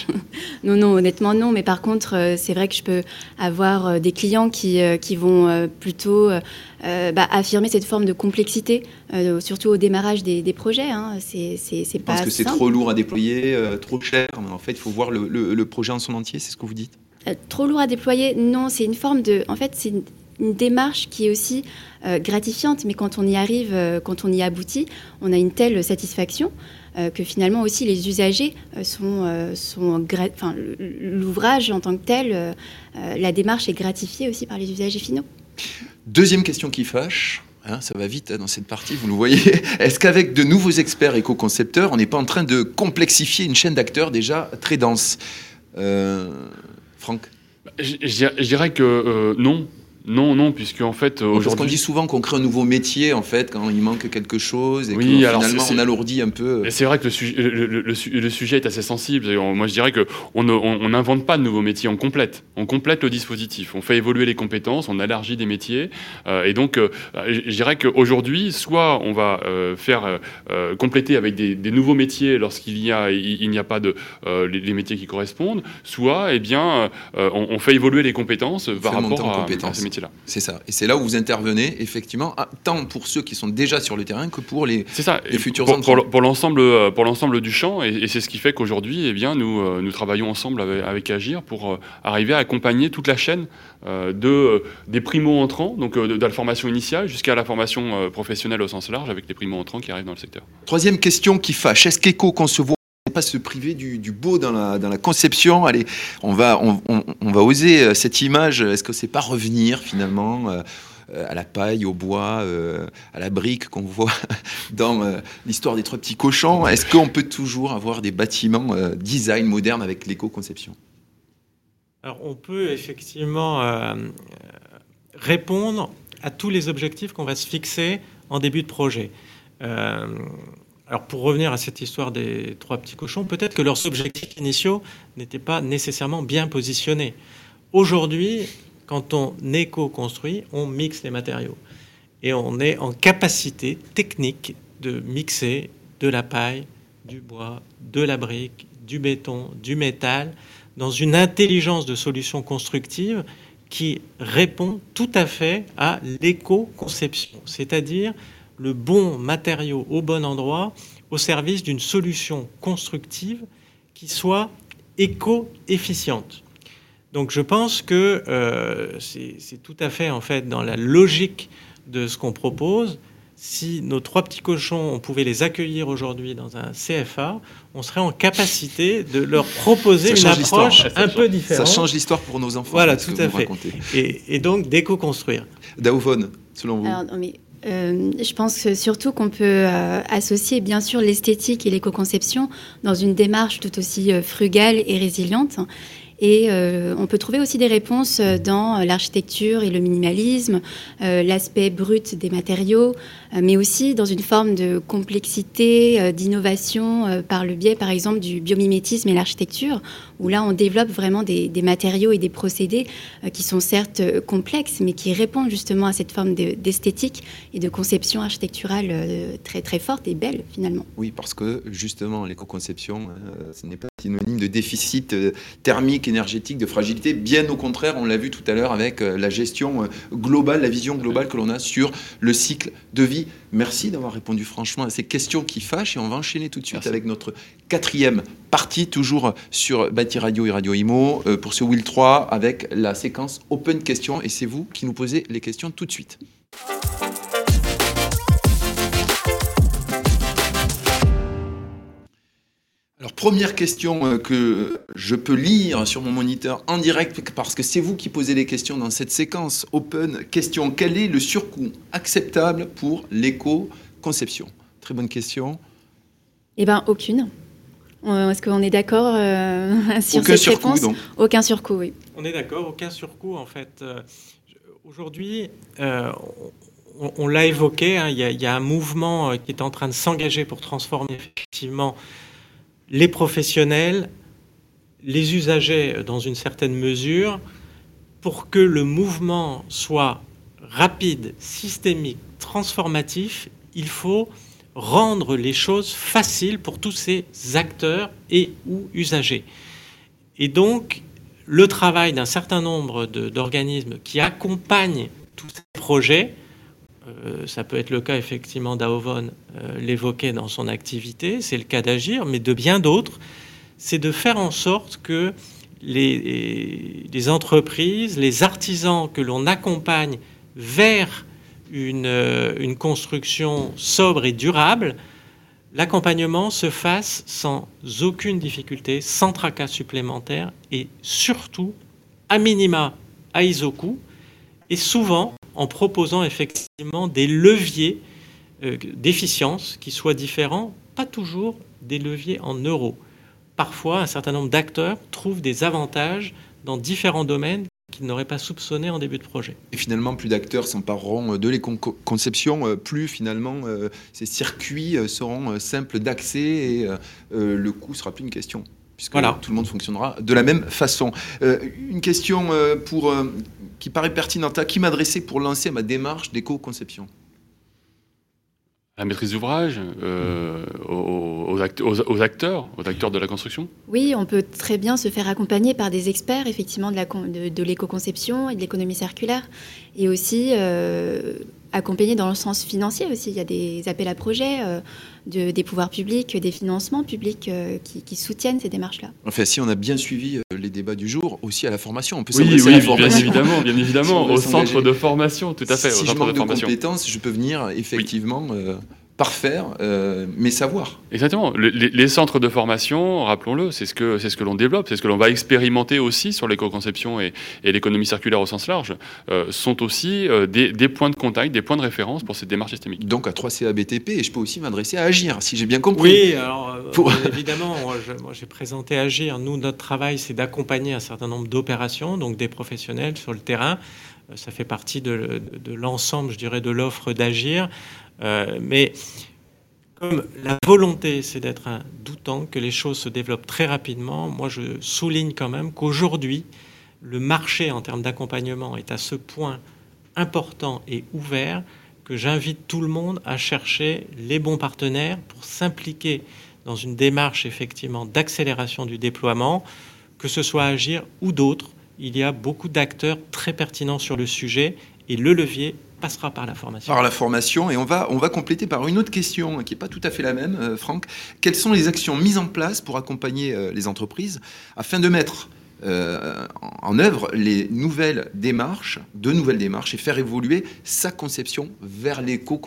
non, non, honnêtement, non. Mais par contre, euh, c'est vrai que je peux avoir euh, des clients qui, euh, qui vont euh, plutôt euh, bah, affirmer cette forme de complexité, euh, surtout au démarrage des, des projets. Hein. C'est, c'est, c'est pas Parce que c'est simple. trop lourd à déployer, euh, trop cher. Mais en fait, il faut voir le, le, le projet en son entier, c'est ce que vous dites ? euh, Trop lourd à déployer, non. C'est une forme de... En fait, c'est une, une démarche qui est aussi euh, gratifiante. Mais quand on y arrive, euh, quand on y aboutit, on a une telle satisfaction euh, que finalement aussi les usagers euh, sont... Euh, sont gra- enfin, l'ouvrage en tant que tel, euh, euh, la démarche est gratifiée aussi par les usagers finaux. Deuxième question qui fâche. Hein, ça va vite hein, dans cette partie, vous le voyez. Est-ce qu'avec de nouveaux experts éco-concepteurs, on n'est pas en train de complexifier une chaîne d'acteurs déjà très dense ? euh, Franck ? Je, je, je dirais que euh, non. Non, non, puisque en fait aujourd'hui... Parce qu'on dit souvent qu'on crée un nouveau métier en fait quand il manque quelque chose et oui, que alors finalement c'est, on alourdit un peu. C'est vrai que le, sujet, le, le, le, le sujet est assez sensible. Moi je dirais qu'on n'invente pas de nouveaux métiers, on complète. On complète le dispositif, on fait évoluer les compétences, on élargit des métiers. Euh, et donc euh, je dirais qu'aujourd'hui, soit on va euh, faire euh, compléter avec des, des nouveaux métiers lorsqu'il y a, il, il n'y a pas de, euh, les, les métiers qui correspondent, soit eh bien, euh, on, on fait évoluer les compétences par rapport à, à ces métiers. Là. C'est ça. Et c'est là où vous intervenez, effectivement, tant pour ceux qui sont déjà sur le terrain que pour les, c'est ça. les futurs pour, entrants. Pour, pour, l'ensemble, pour l'ensemble du champ, et, et c'est ce qui fait qu'aujourd'hui, eh bien, nous, nous travaillons ensemble avec, avec Agir pour arriver à accompagner toute la chaîne euh, de, des primo-entrants, donc de, de la formation initiale jusqu'à la formation professionnelle au sens large, avec les primo-entrants qui arrivent dans le secteur. Troisième question qui fâche. Est-ce qu'éco-concevoir pas se priver du, du beau dans la, dans la conception ? Allez, on va, on, on, on va oser cette image. Est-ce que c'est pas revenir finalement euh, à la paille, au bois, euh, à la brique qu'on voit dans euh, l'histoire des trois petits cochons ? Est-ce qu'on peut toujours avoir des bâtiments euh, design modernes avec l'éco-conception ? Alors on peut effectivement euh, répondre à tous les objectifs qu'on va se fixer en début de projet. Euh, Alors pour revenir à cette histoire des trois petits cochons, peut-être que leurs objectifs initiaux n'étaient pas nécessairement bien positionnés. Aujourd'hui, quand on éco-construit, on mixe les matériaux. Et on est en capacité technique de mixer de la paille, du bois, de la brique, du béton, du métal, dans une intelligence de solution constructive qui répond tout à fait à l'éco-conception, c'est-à-dire le bon matériau au bon endroit au service d'une solution constructive qui soit éco-efficiente. Donc je pense que euh, c'est, c'est tout à fait en fait dans la logique de ce qu'on propose. si nos trois petits cochons, on pouvait les accueillir aujourd'hui dans un C F A, on serait en capacité de leur proposer une approche un peu différente. Ça change l'histoire pour nos enfants. Voilà, tout à fait. Et, et donc d'éco-construire. Daovonne, selon vous. Alors, non, mais, euh, je pense surtout qu'on peut euh, associer bien sûr l'esthétique et l'éco-conception dans une démarche tout aussi euh, frugale et résiliente. Et euh, on peut trouver aussi des réponses dans l'architecture et le minimalisme, euh, l'aspect brut des matériaux, euh, mais aussi dans une forme de complexité, euh, d'innovation euh, par le biais, par exemple, du biomimétisme et l'architecture, où là, on développe vraiment des, des matériaux et des procédés euh, qui sont certes euh, complexes, mais qui répondent justement à cette forme de, d'esthétique et de conception architecturale euh, très, très forte et belle, finalement. Oui, parce que, justement, l'éco-conception, euh, ce n'est pas synonyme de déficit euh, thermique, énergétique, de fragilité. Bien au contraire, on l'a vu tout à l'heure avec euh, la gestion euh, globale, la vision globale que l'on a sur le cycle de vie. Merci d'avoir répondu franchement à ces questions qui fâchent et on va enchaîner tout de suite Merci. Avec notre quatrième partie, toujours sur Bâti Radio et Radio Imo, euh, pour ce Wheel trois avec la séquence Open Questions et c'est vous qui nous posez les questions tout de suite. Alors, première question que je peux lire sur mon moniteur en direct, parce que c'est vous qui posez les questions dans cette séquence Open Question. Quel est le surcoût acceptable pour l'éco-conception ? Très bonne question. Eh bien, aucune. Est-ce qu'on est d'accord euh, sur aucun cette surcoût, réponse ? Donc. Aucun surcoût, oui. On est d'accord, aucun surcoût, en fait. Euh, aujourd'hui, euh, on, on l'a évoqué, hein, il y a, il y a un mouvement qui est en train de s'engager pour transformer effectivement les professionnels, les usagers dans une certaine mesure, pour que le mouvement soit rapide, systémique, transformatif, il faut rendre les choses faciles pour tous ces acteurs et ou usagers. Et donc, le travail d'un certain nombre de, d'organismes qui accompagnent tous ces projets, Euh, ça peut être le cas, effectivement, d'Aovon euh, l'évoquait dans son activité, c'est le cas d'Agir, mais de bien d'autres, c'est de faire en sorte que les, les entreprises, les artisans que l'on accompagne vers une, euh, une construction sobre et durable, l'accompagnement se fasse sans aucune difficulté, sans tracas supplémentaires et surtout, à minima, à I S O coût, et souvent en proposant effectivement des leviers euh, d'efficience qui soient différents, pas toujours des leviers en euros. Parfois, un certain nombre d'acteurs trouvent des avantages dans différents domaines qu'ils n'auraient pas soupçonnés en début de projet. Et finalement, plus d'acteurs s'empareront de l'éco-conception, plus finalement euh, ces circuits seront euh, simples d'accès et euh, euh, le coût sera plus une question, puisque voilà. Tout le monde fonctionnera de la même façon. Euh, une question euh, pour... Euh, qui paraît pertinente, à qui m'adresser pour lancer ma démarche d'éco-conception ? La maîtrise d'ouvrage, euh, aux, aux, act- aux, aux acteurs, aux acteurs de la construction ? Oui, on peut très bien se faire accompagner par des experts, effectivement, de, la con- de, de l'éco-conception et de l'économie circulaire. Et aussi euh, accompagner dans le sens financier aussi. Il y a des appels à projets euh, de, des pouvoirs publics, des financements publics euh, qui, qui soutiennent ces démarches-là. Enfin, si on a bien suivi euh, les débats du jour, aussi à la formation, on peut oui, s'adresser oui, à la bien formation. évidemment, bien évidemment, au centre de formation, tout à fait. Si au je centre manque de, de formation. compétences, je peux venir effectivement... Oui. Euh, parfaire euh, mes savoirs. Exactement. Les, les, les centres de formation, rappelons-le, c'est ce que c'est ce que l'on développe, c'est ce que l'on va expérimenter aussi sur l'éco-conception et, et l'économie circulaire au sens large, euh, sont aussi euh, des, des points de contact, des points de référence pour cette démarche systémique. Donc à trois C A B T P, et je peux aussi m'adresser à Agir, si j'ai bien compris. Oui, alors euh, pour... évidemment, moi, je, moi j'ai présenté Agir. Nous, notre travail, c'est d'accompagner un certain nombre d'opérations, donc des professionnels sur le terrain. Ça fait partie de, de, de l'ensemble, je dirais, de l'offre d'Agir. Euh, mais comme la volonté, c'est d'être un doutant, que les choses se développent très rapidement, moi je souligne quand même qu'aujourd'hui, le marché en termes d'accompagnement est à ce point important et ouvert que j'invite tout le monde à chercher les bons partenaires pour s'impliquer dans une démarche effectivement d'accélération du déploiement, que ce soit Agir ou d'autres. Il y a beaucoup d'acteurs très pertinents sur le sujet et le levier passera par la formation. Par la formation, et on va, on va compléter par une autre question qui n'est pas tout à fait la même, euh, Franck. Quelles sont les actions mises en place pour accompagner euh, les entreprises afin de mettre euh, en œuvre les nouvelles démarches, de nouvelles démarches, et faire évoluer sa conception vers l'éco-conception ?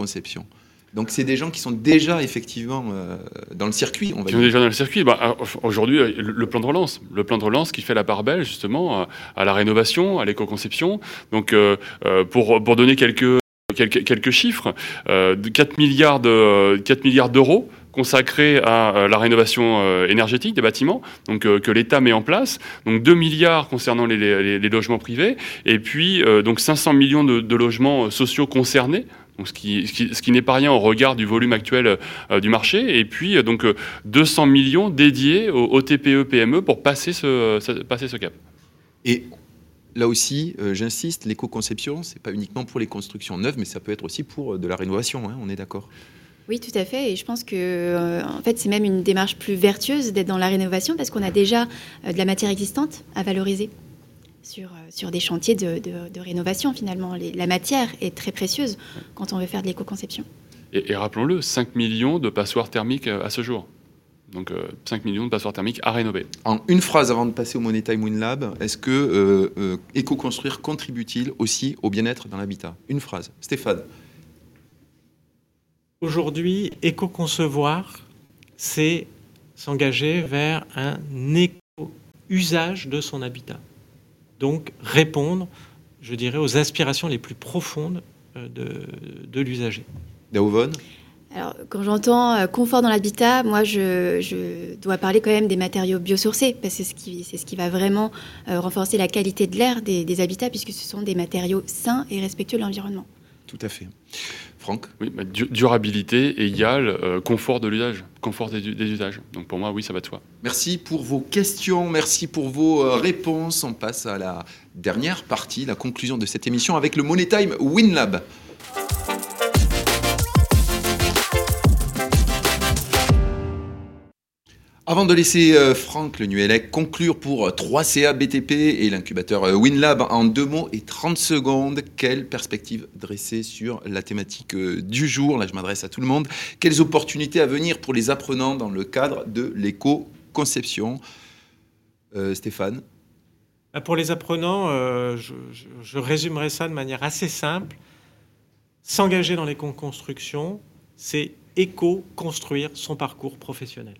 Donc c'est des gens qui sont déjà effectivement euh, dans le circuit, on va Qui dire. sont déjà dans le circuit. Bah, aujourd'hui, le, le plan de relance, le plan de relance qui fait la part belle justement à, à la rénovation, à l'éco-conception. Donc euh, pour, pour donner quelques, quelques, quelques chiffres, euh, quatre milliards d'euros consacrés à la rénovation énergétique des bâtiments, donc euh, que l'État met en place, donc deux milliards concernant les, les, les logements privés, et puis euh, donc cinq cents millions de, de logements sociaux concernés. Donc ce qui, ce qui, ce qui n'est pas rien au regard du volume actuel euh, du marché, et puis euh, donc euh, deux cents millions dédiés aux, aux T P E P M E pour passer ce, ce, passer ce cap. Et là aussi, euh, j'insiste, l'éco-conception, c'est pas uniquement pour les constructions neuves, mais ça peut être aussi pour de la rénovation, hein, on est d'accord? Oui, tout à fait. Et je pense que, euh, en fait, c'est même une démarche plus vertueuse d'être dans la rénovation parce qu'on a déjà euh, de la matière existante à valoriser sur, euh, sur des chantiers de, de, de rénovation, finalement. Les, la matière est très précieuse quand on veut faire de l'éco-conception. Et, et rappelons-le, cinq millions de passoires thermiques à ce jour. Donc euh, cinq millions de passoires thermiques à rénover. En une phrase avant de passer au Money Time WinLab, est-ce que euh, euh, éco-construire contribue-t-il aussi au bien-être dans l'habitat? Une phrase. Stéphane. Aujourd'hui, éco-concevoir, c'est s'engager vers un éco-usage de son habitat. Donc répondre, je dirais, aux aspirations les plus profondes de, de l'usager. Daovon. Alors, quand j'entends euh, confort dans l'habitat, moi, je, je dois parler quand même des matériaux biosourcés, parce que c'est ce qui, c'est ce qui va vraiment euh, renforcer la qualité de l'air des, des habitats, puisque ce sont des matériaux sains et respectueux de l'environnement. Tout à fait. Franck? Oui, bah, du, durabilité égale euh, confort de l'usage, confort des, des usages. Donc pour moi, oui, ça va de soi. Merci pour vos questions, merci pour vos euh, réponses. On passe à la dernière partie, la conclusion de cette émission avec le Money Time WinLab. Avant de laisser euh, Franck Le Nuellec conclure pour trois C A B T P et l'incubateur euh, WinLab en deux mots et trente secondes, quelle perspective dresser sur la thématique euh, du jour? Là, je m'adresse à tout le monde. Quelles opportunités à venir pour les apprenants dans le cadre de l'éco-conception? euh, Stéphane? Pour les apprenants, euh, je, je, je résumerai ça de manière assez simple. S'engager dans l'éco-construction, c'est éco-construire son parcours professionnel.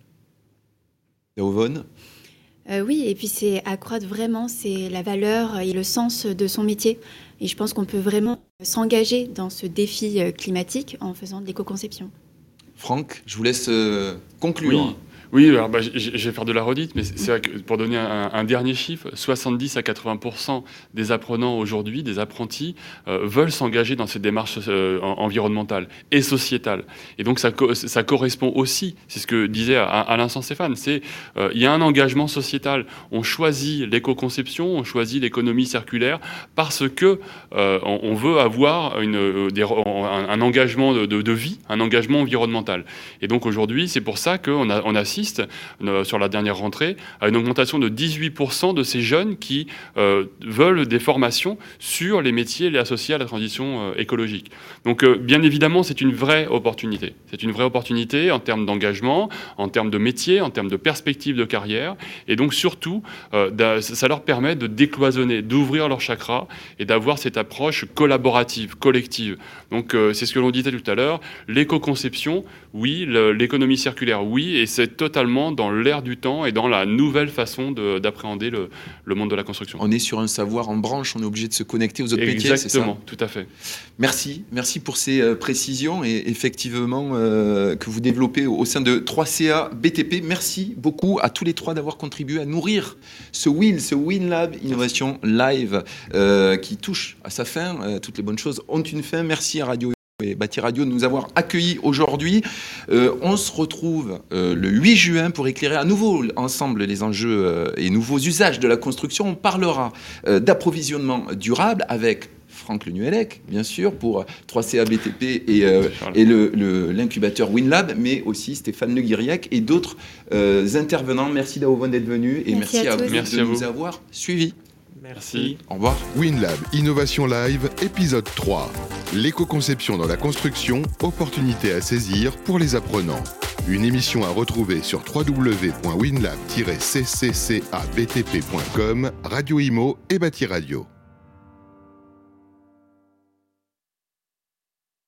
Daovon? Euh, oui, et puis c'est accroître vraiment c'est la valeur et le sens de son métier. Et je pense qu'on peut vraiment s'engager dans ce défi climatique en faisant de l'éco-conception. Franck, je vous laisse euh, conclure. Oui. Oui, alors bah, je, je vais faire de la redite, mais c'est vrai que pour donner un, un dernier chiffre, soixante-dix à quatre-vingts pour cent des apprenants aujourd'hui, des apprentis, euh, veulent s'engager dans cette démarche euh, environnementale et sociétale. Et donc ça, ça correspond aussi, c'est ce que disait à, à l'instant Stéphane, c'est euh, il y a un engagement sociétal. On choisit l'éco-conception, on choisit l'économie circulaire parce que euh, on, on veut avoir une, des, un, un engagement de, de, de vie, un engagement environnemental. Et donc aujourd'hui, c'est pour ça qu'on a, on assiste sur la dernière rentrée à une augmentation de dix-huit pour cent de ces jeunes qui euh, veulent des formations sur les métiers associés à la transition euh, écologique. Donc euh, bien évidemment, c'est une vraie opportunité. C'est une vraie opportunité en termes d'engagement, en termes de métier, en termes de perspectives de carrière. Et donc surtout, euh, ça leur permet de décloisonner, d'ouvrir leur chakra et d'avoir cette approche collaborative, collective. Donc euh, c'est ce que l'on disait tout à l'heure, l'éco-conception, oui, le, l'économie circulaire, oui, et c'est totalement dans l'air du temps et dans la nouvelle façon de, d'appréhender le, le monde de la construction. On est sur un savoir en branche, on est obligé de se connecter aux autres métiers, c'est ça? Exactement, tout à fait. Merci, merci pour ces euh, précisions et effectivement euh, que vous développez au, au sein de trois C A B T P. Merci beaucoup à tous les trois d'avoir contribué à nourrir ce Win, ce WinLab Innovation Live euh, qui touche à sa fin. Euh, toutes les bonnes choses ont une fin. Merci à Radio et Bâti Radio de nous avoir accueillis aujourd'hui. Euh, on se retrouve euh, le huit juin pour éclairer à nouveau ensemble les enjeux euh, et nouveaux usages de la construction. On parlera euh, d'approvisionnement durable avec Franck Le Nuellec, bien sûr, pour trois C A B T P et, euh, et le, le, l'incubateur WinLab, mais aussi Stéphane Le Guiriac et d'autres euh, intervenants. Merci Daovon d'être venu et merci, merci à, à vous merci de à nous vous. avoir suivis. Merci. Au revoir. WinLab Innovation Live, épisode trois. L'éco-conception dans la construction, opportunité à saisir pour les apprenants. Une émission à retrouver sur w w w point winlab tiret c c c a b t p point com, Radio Imo et Bâti Radio.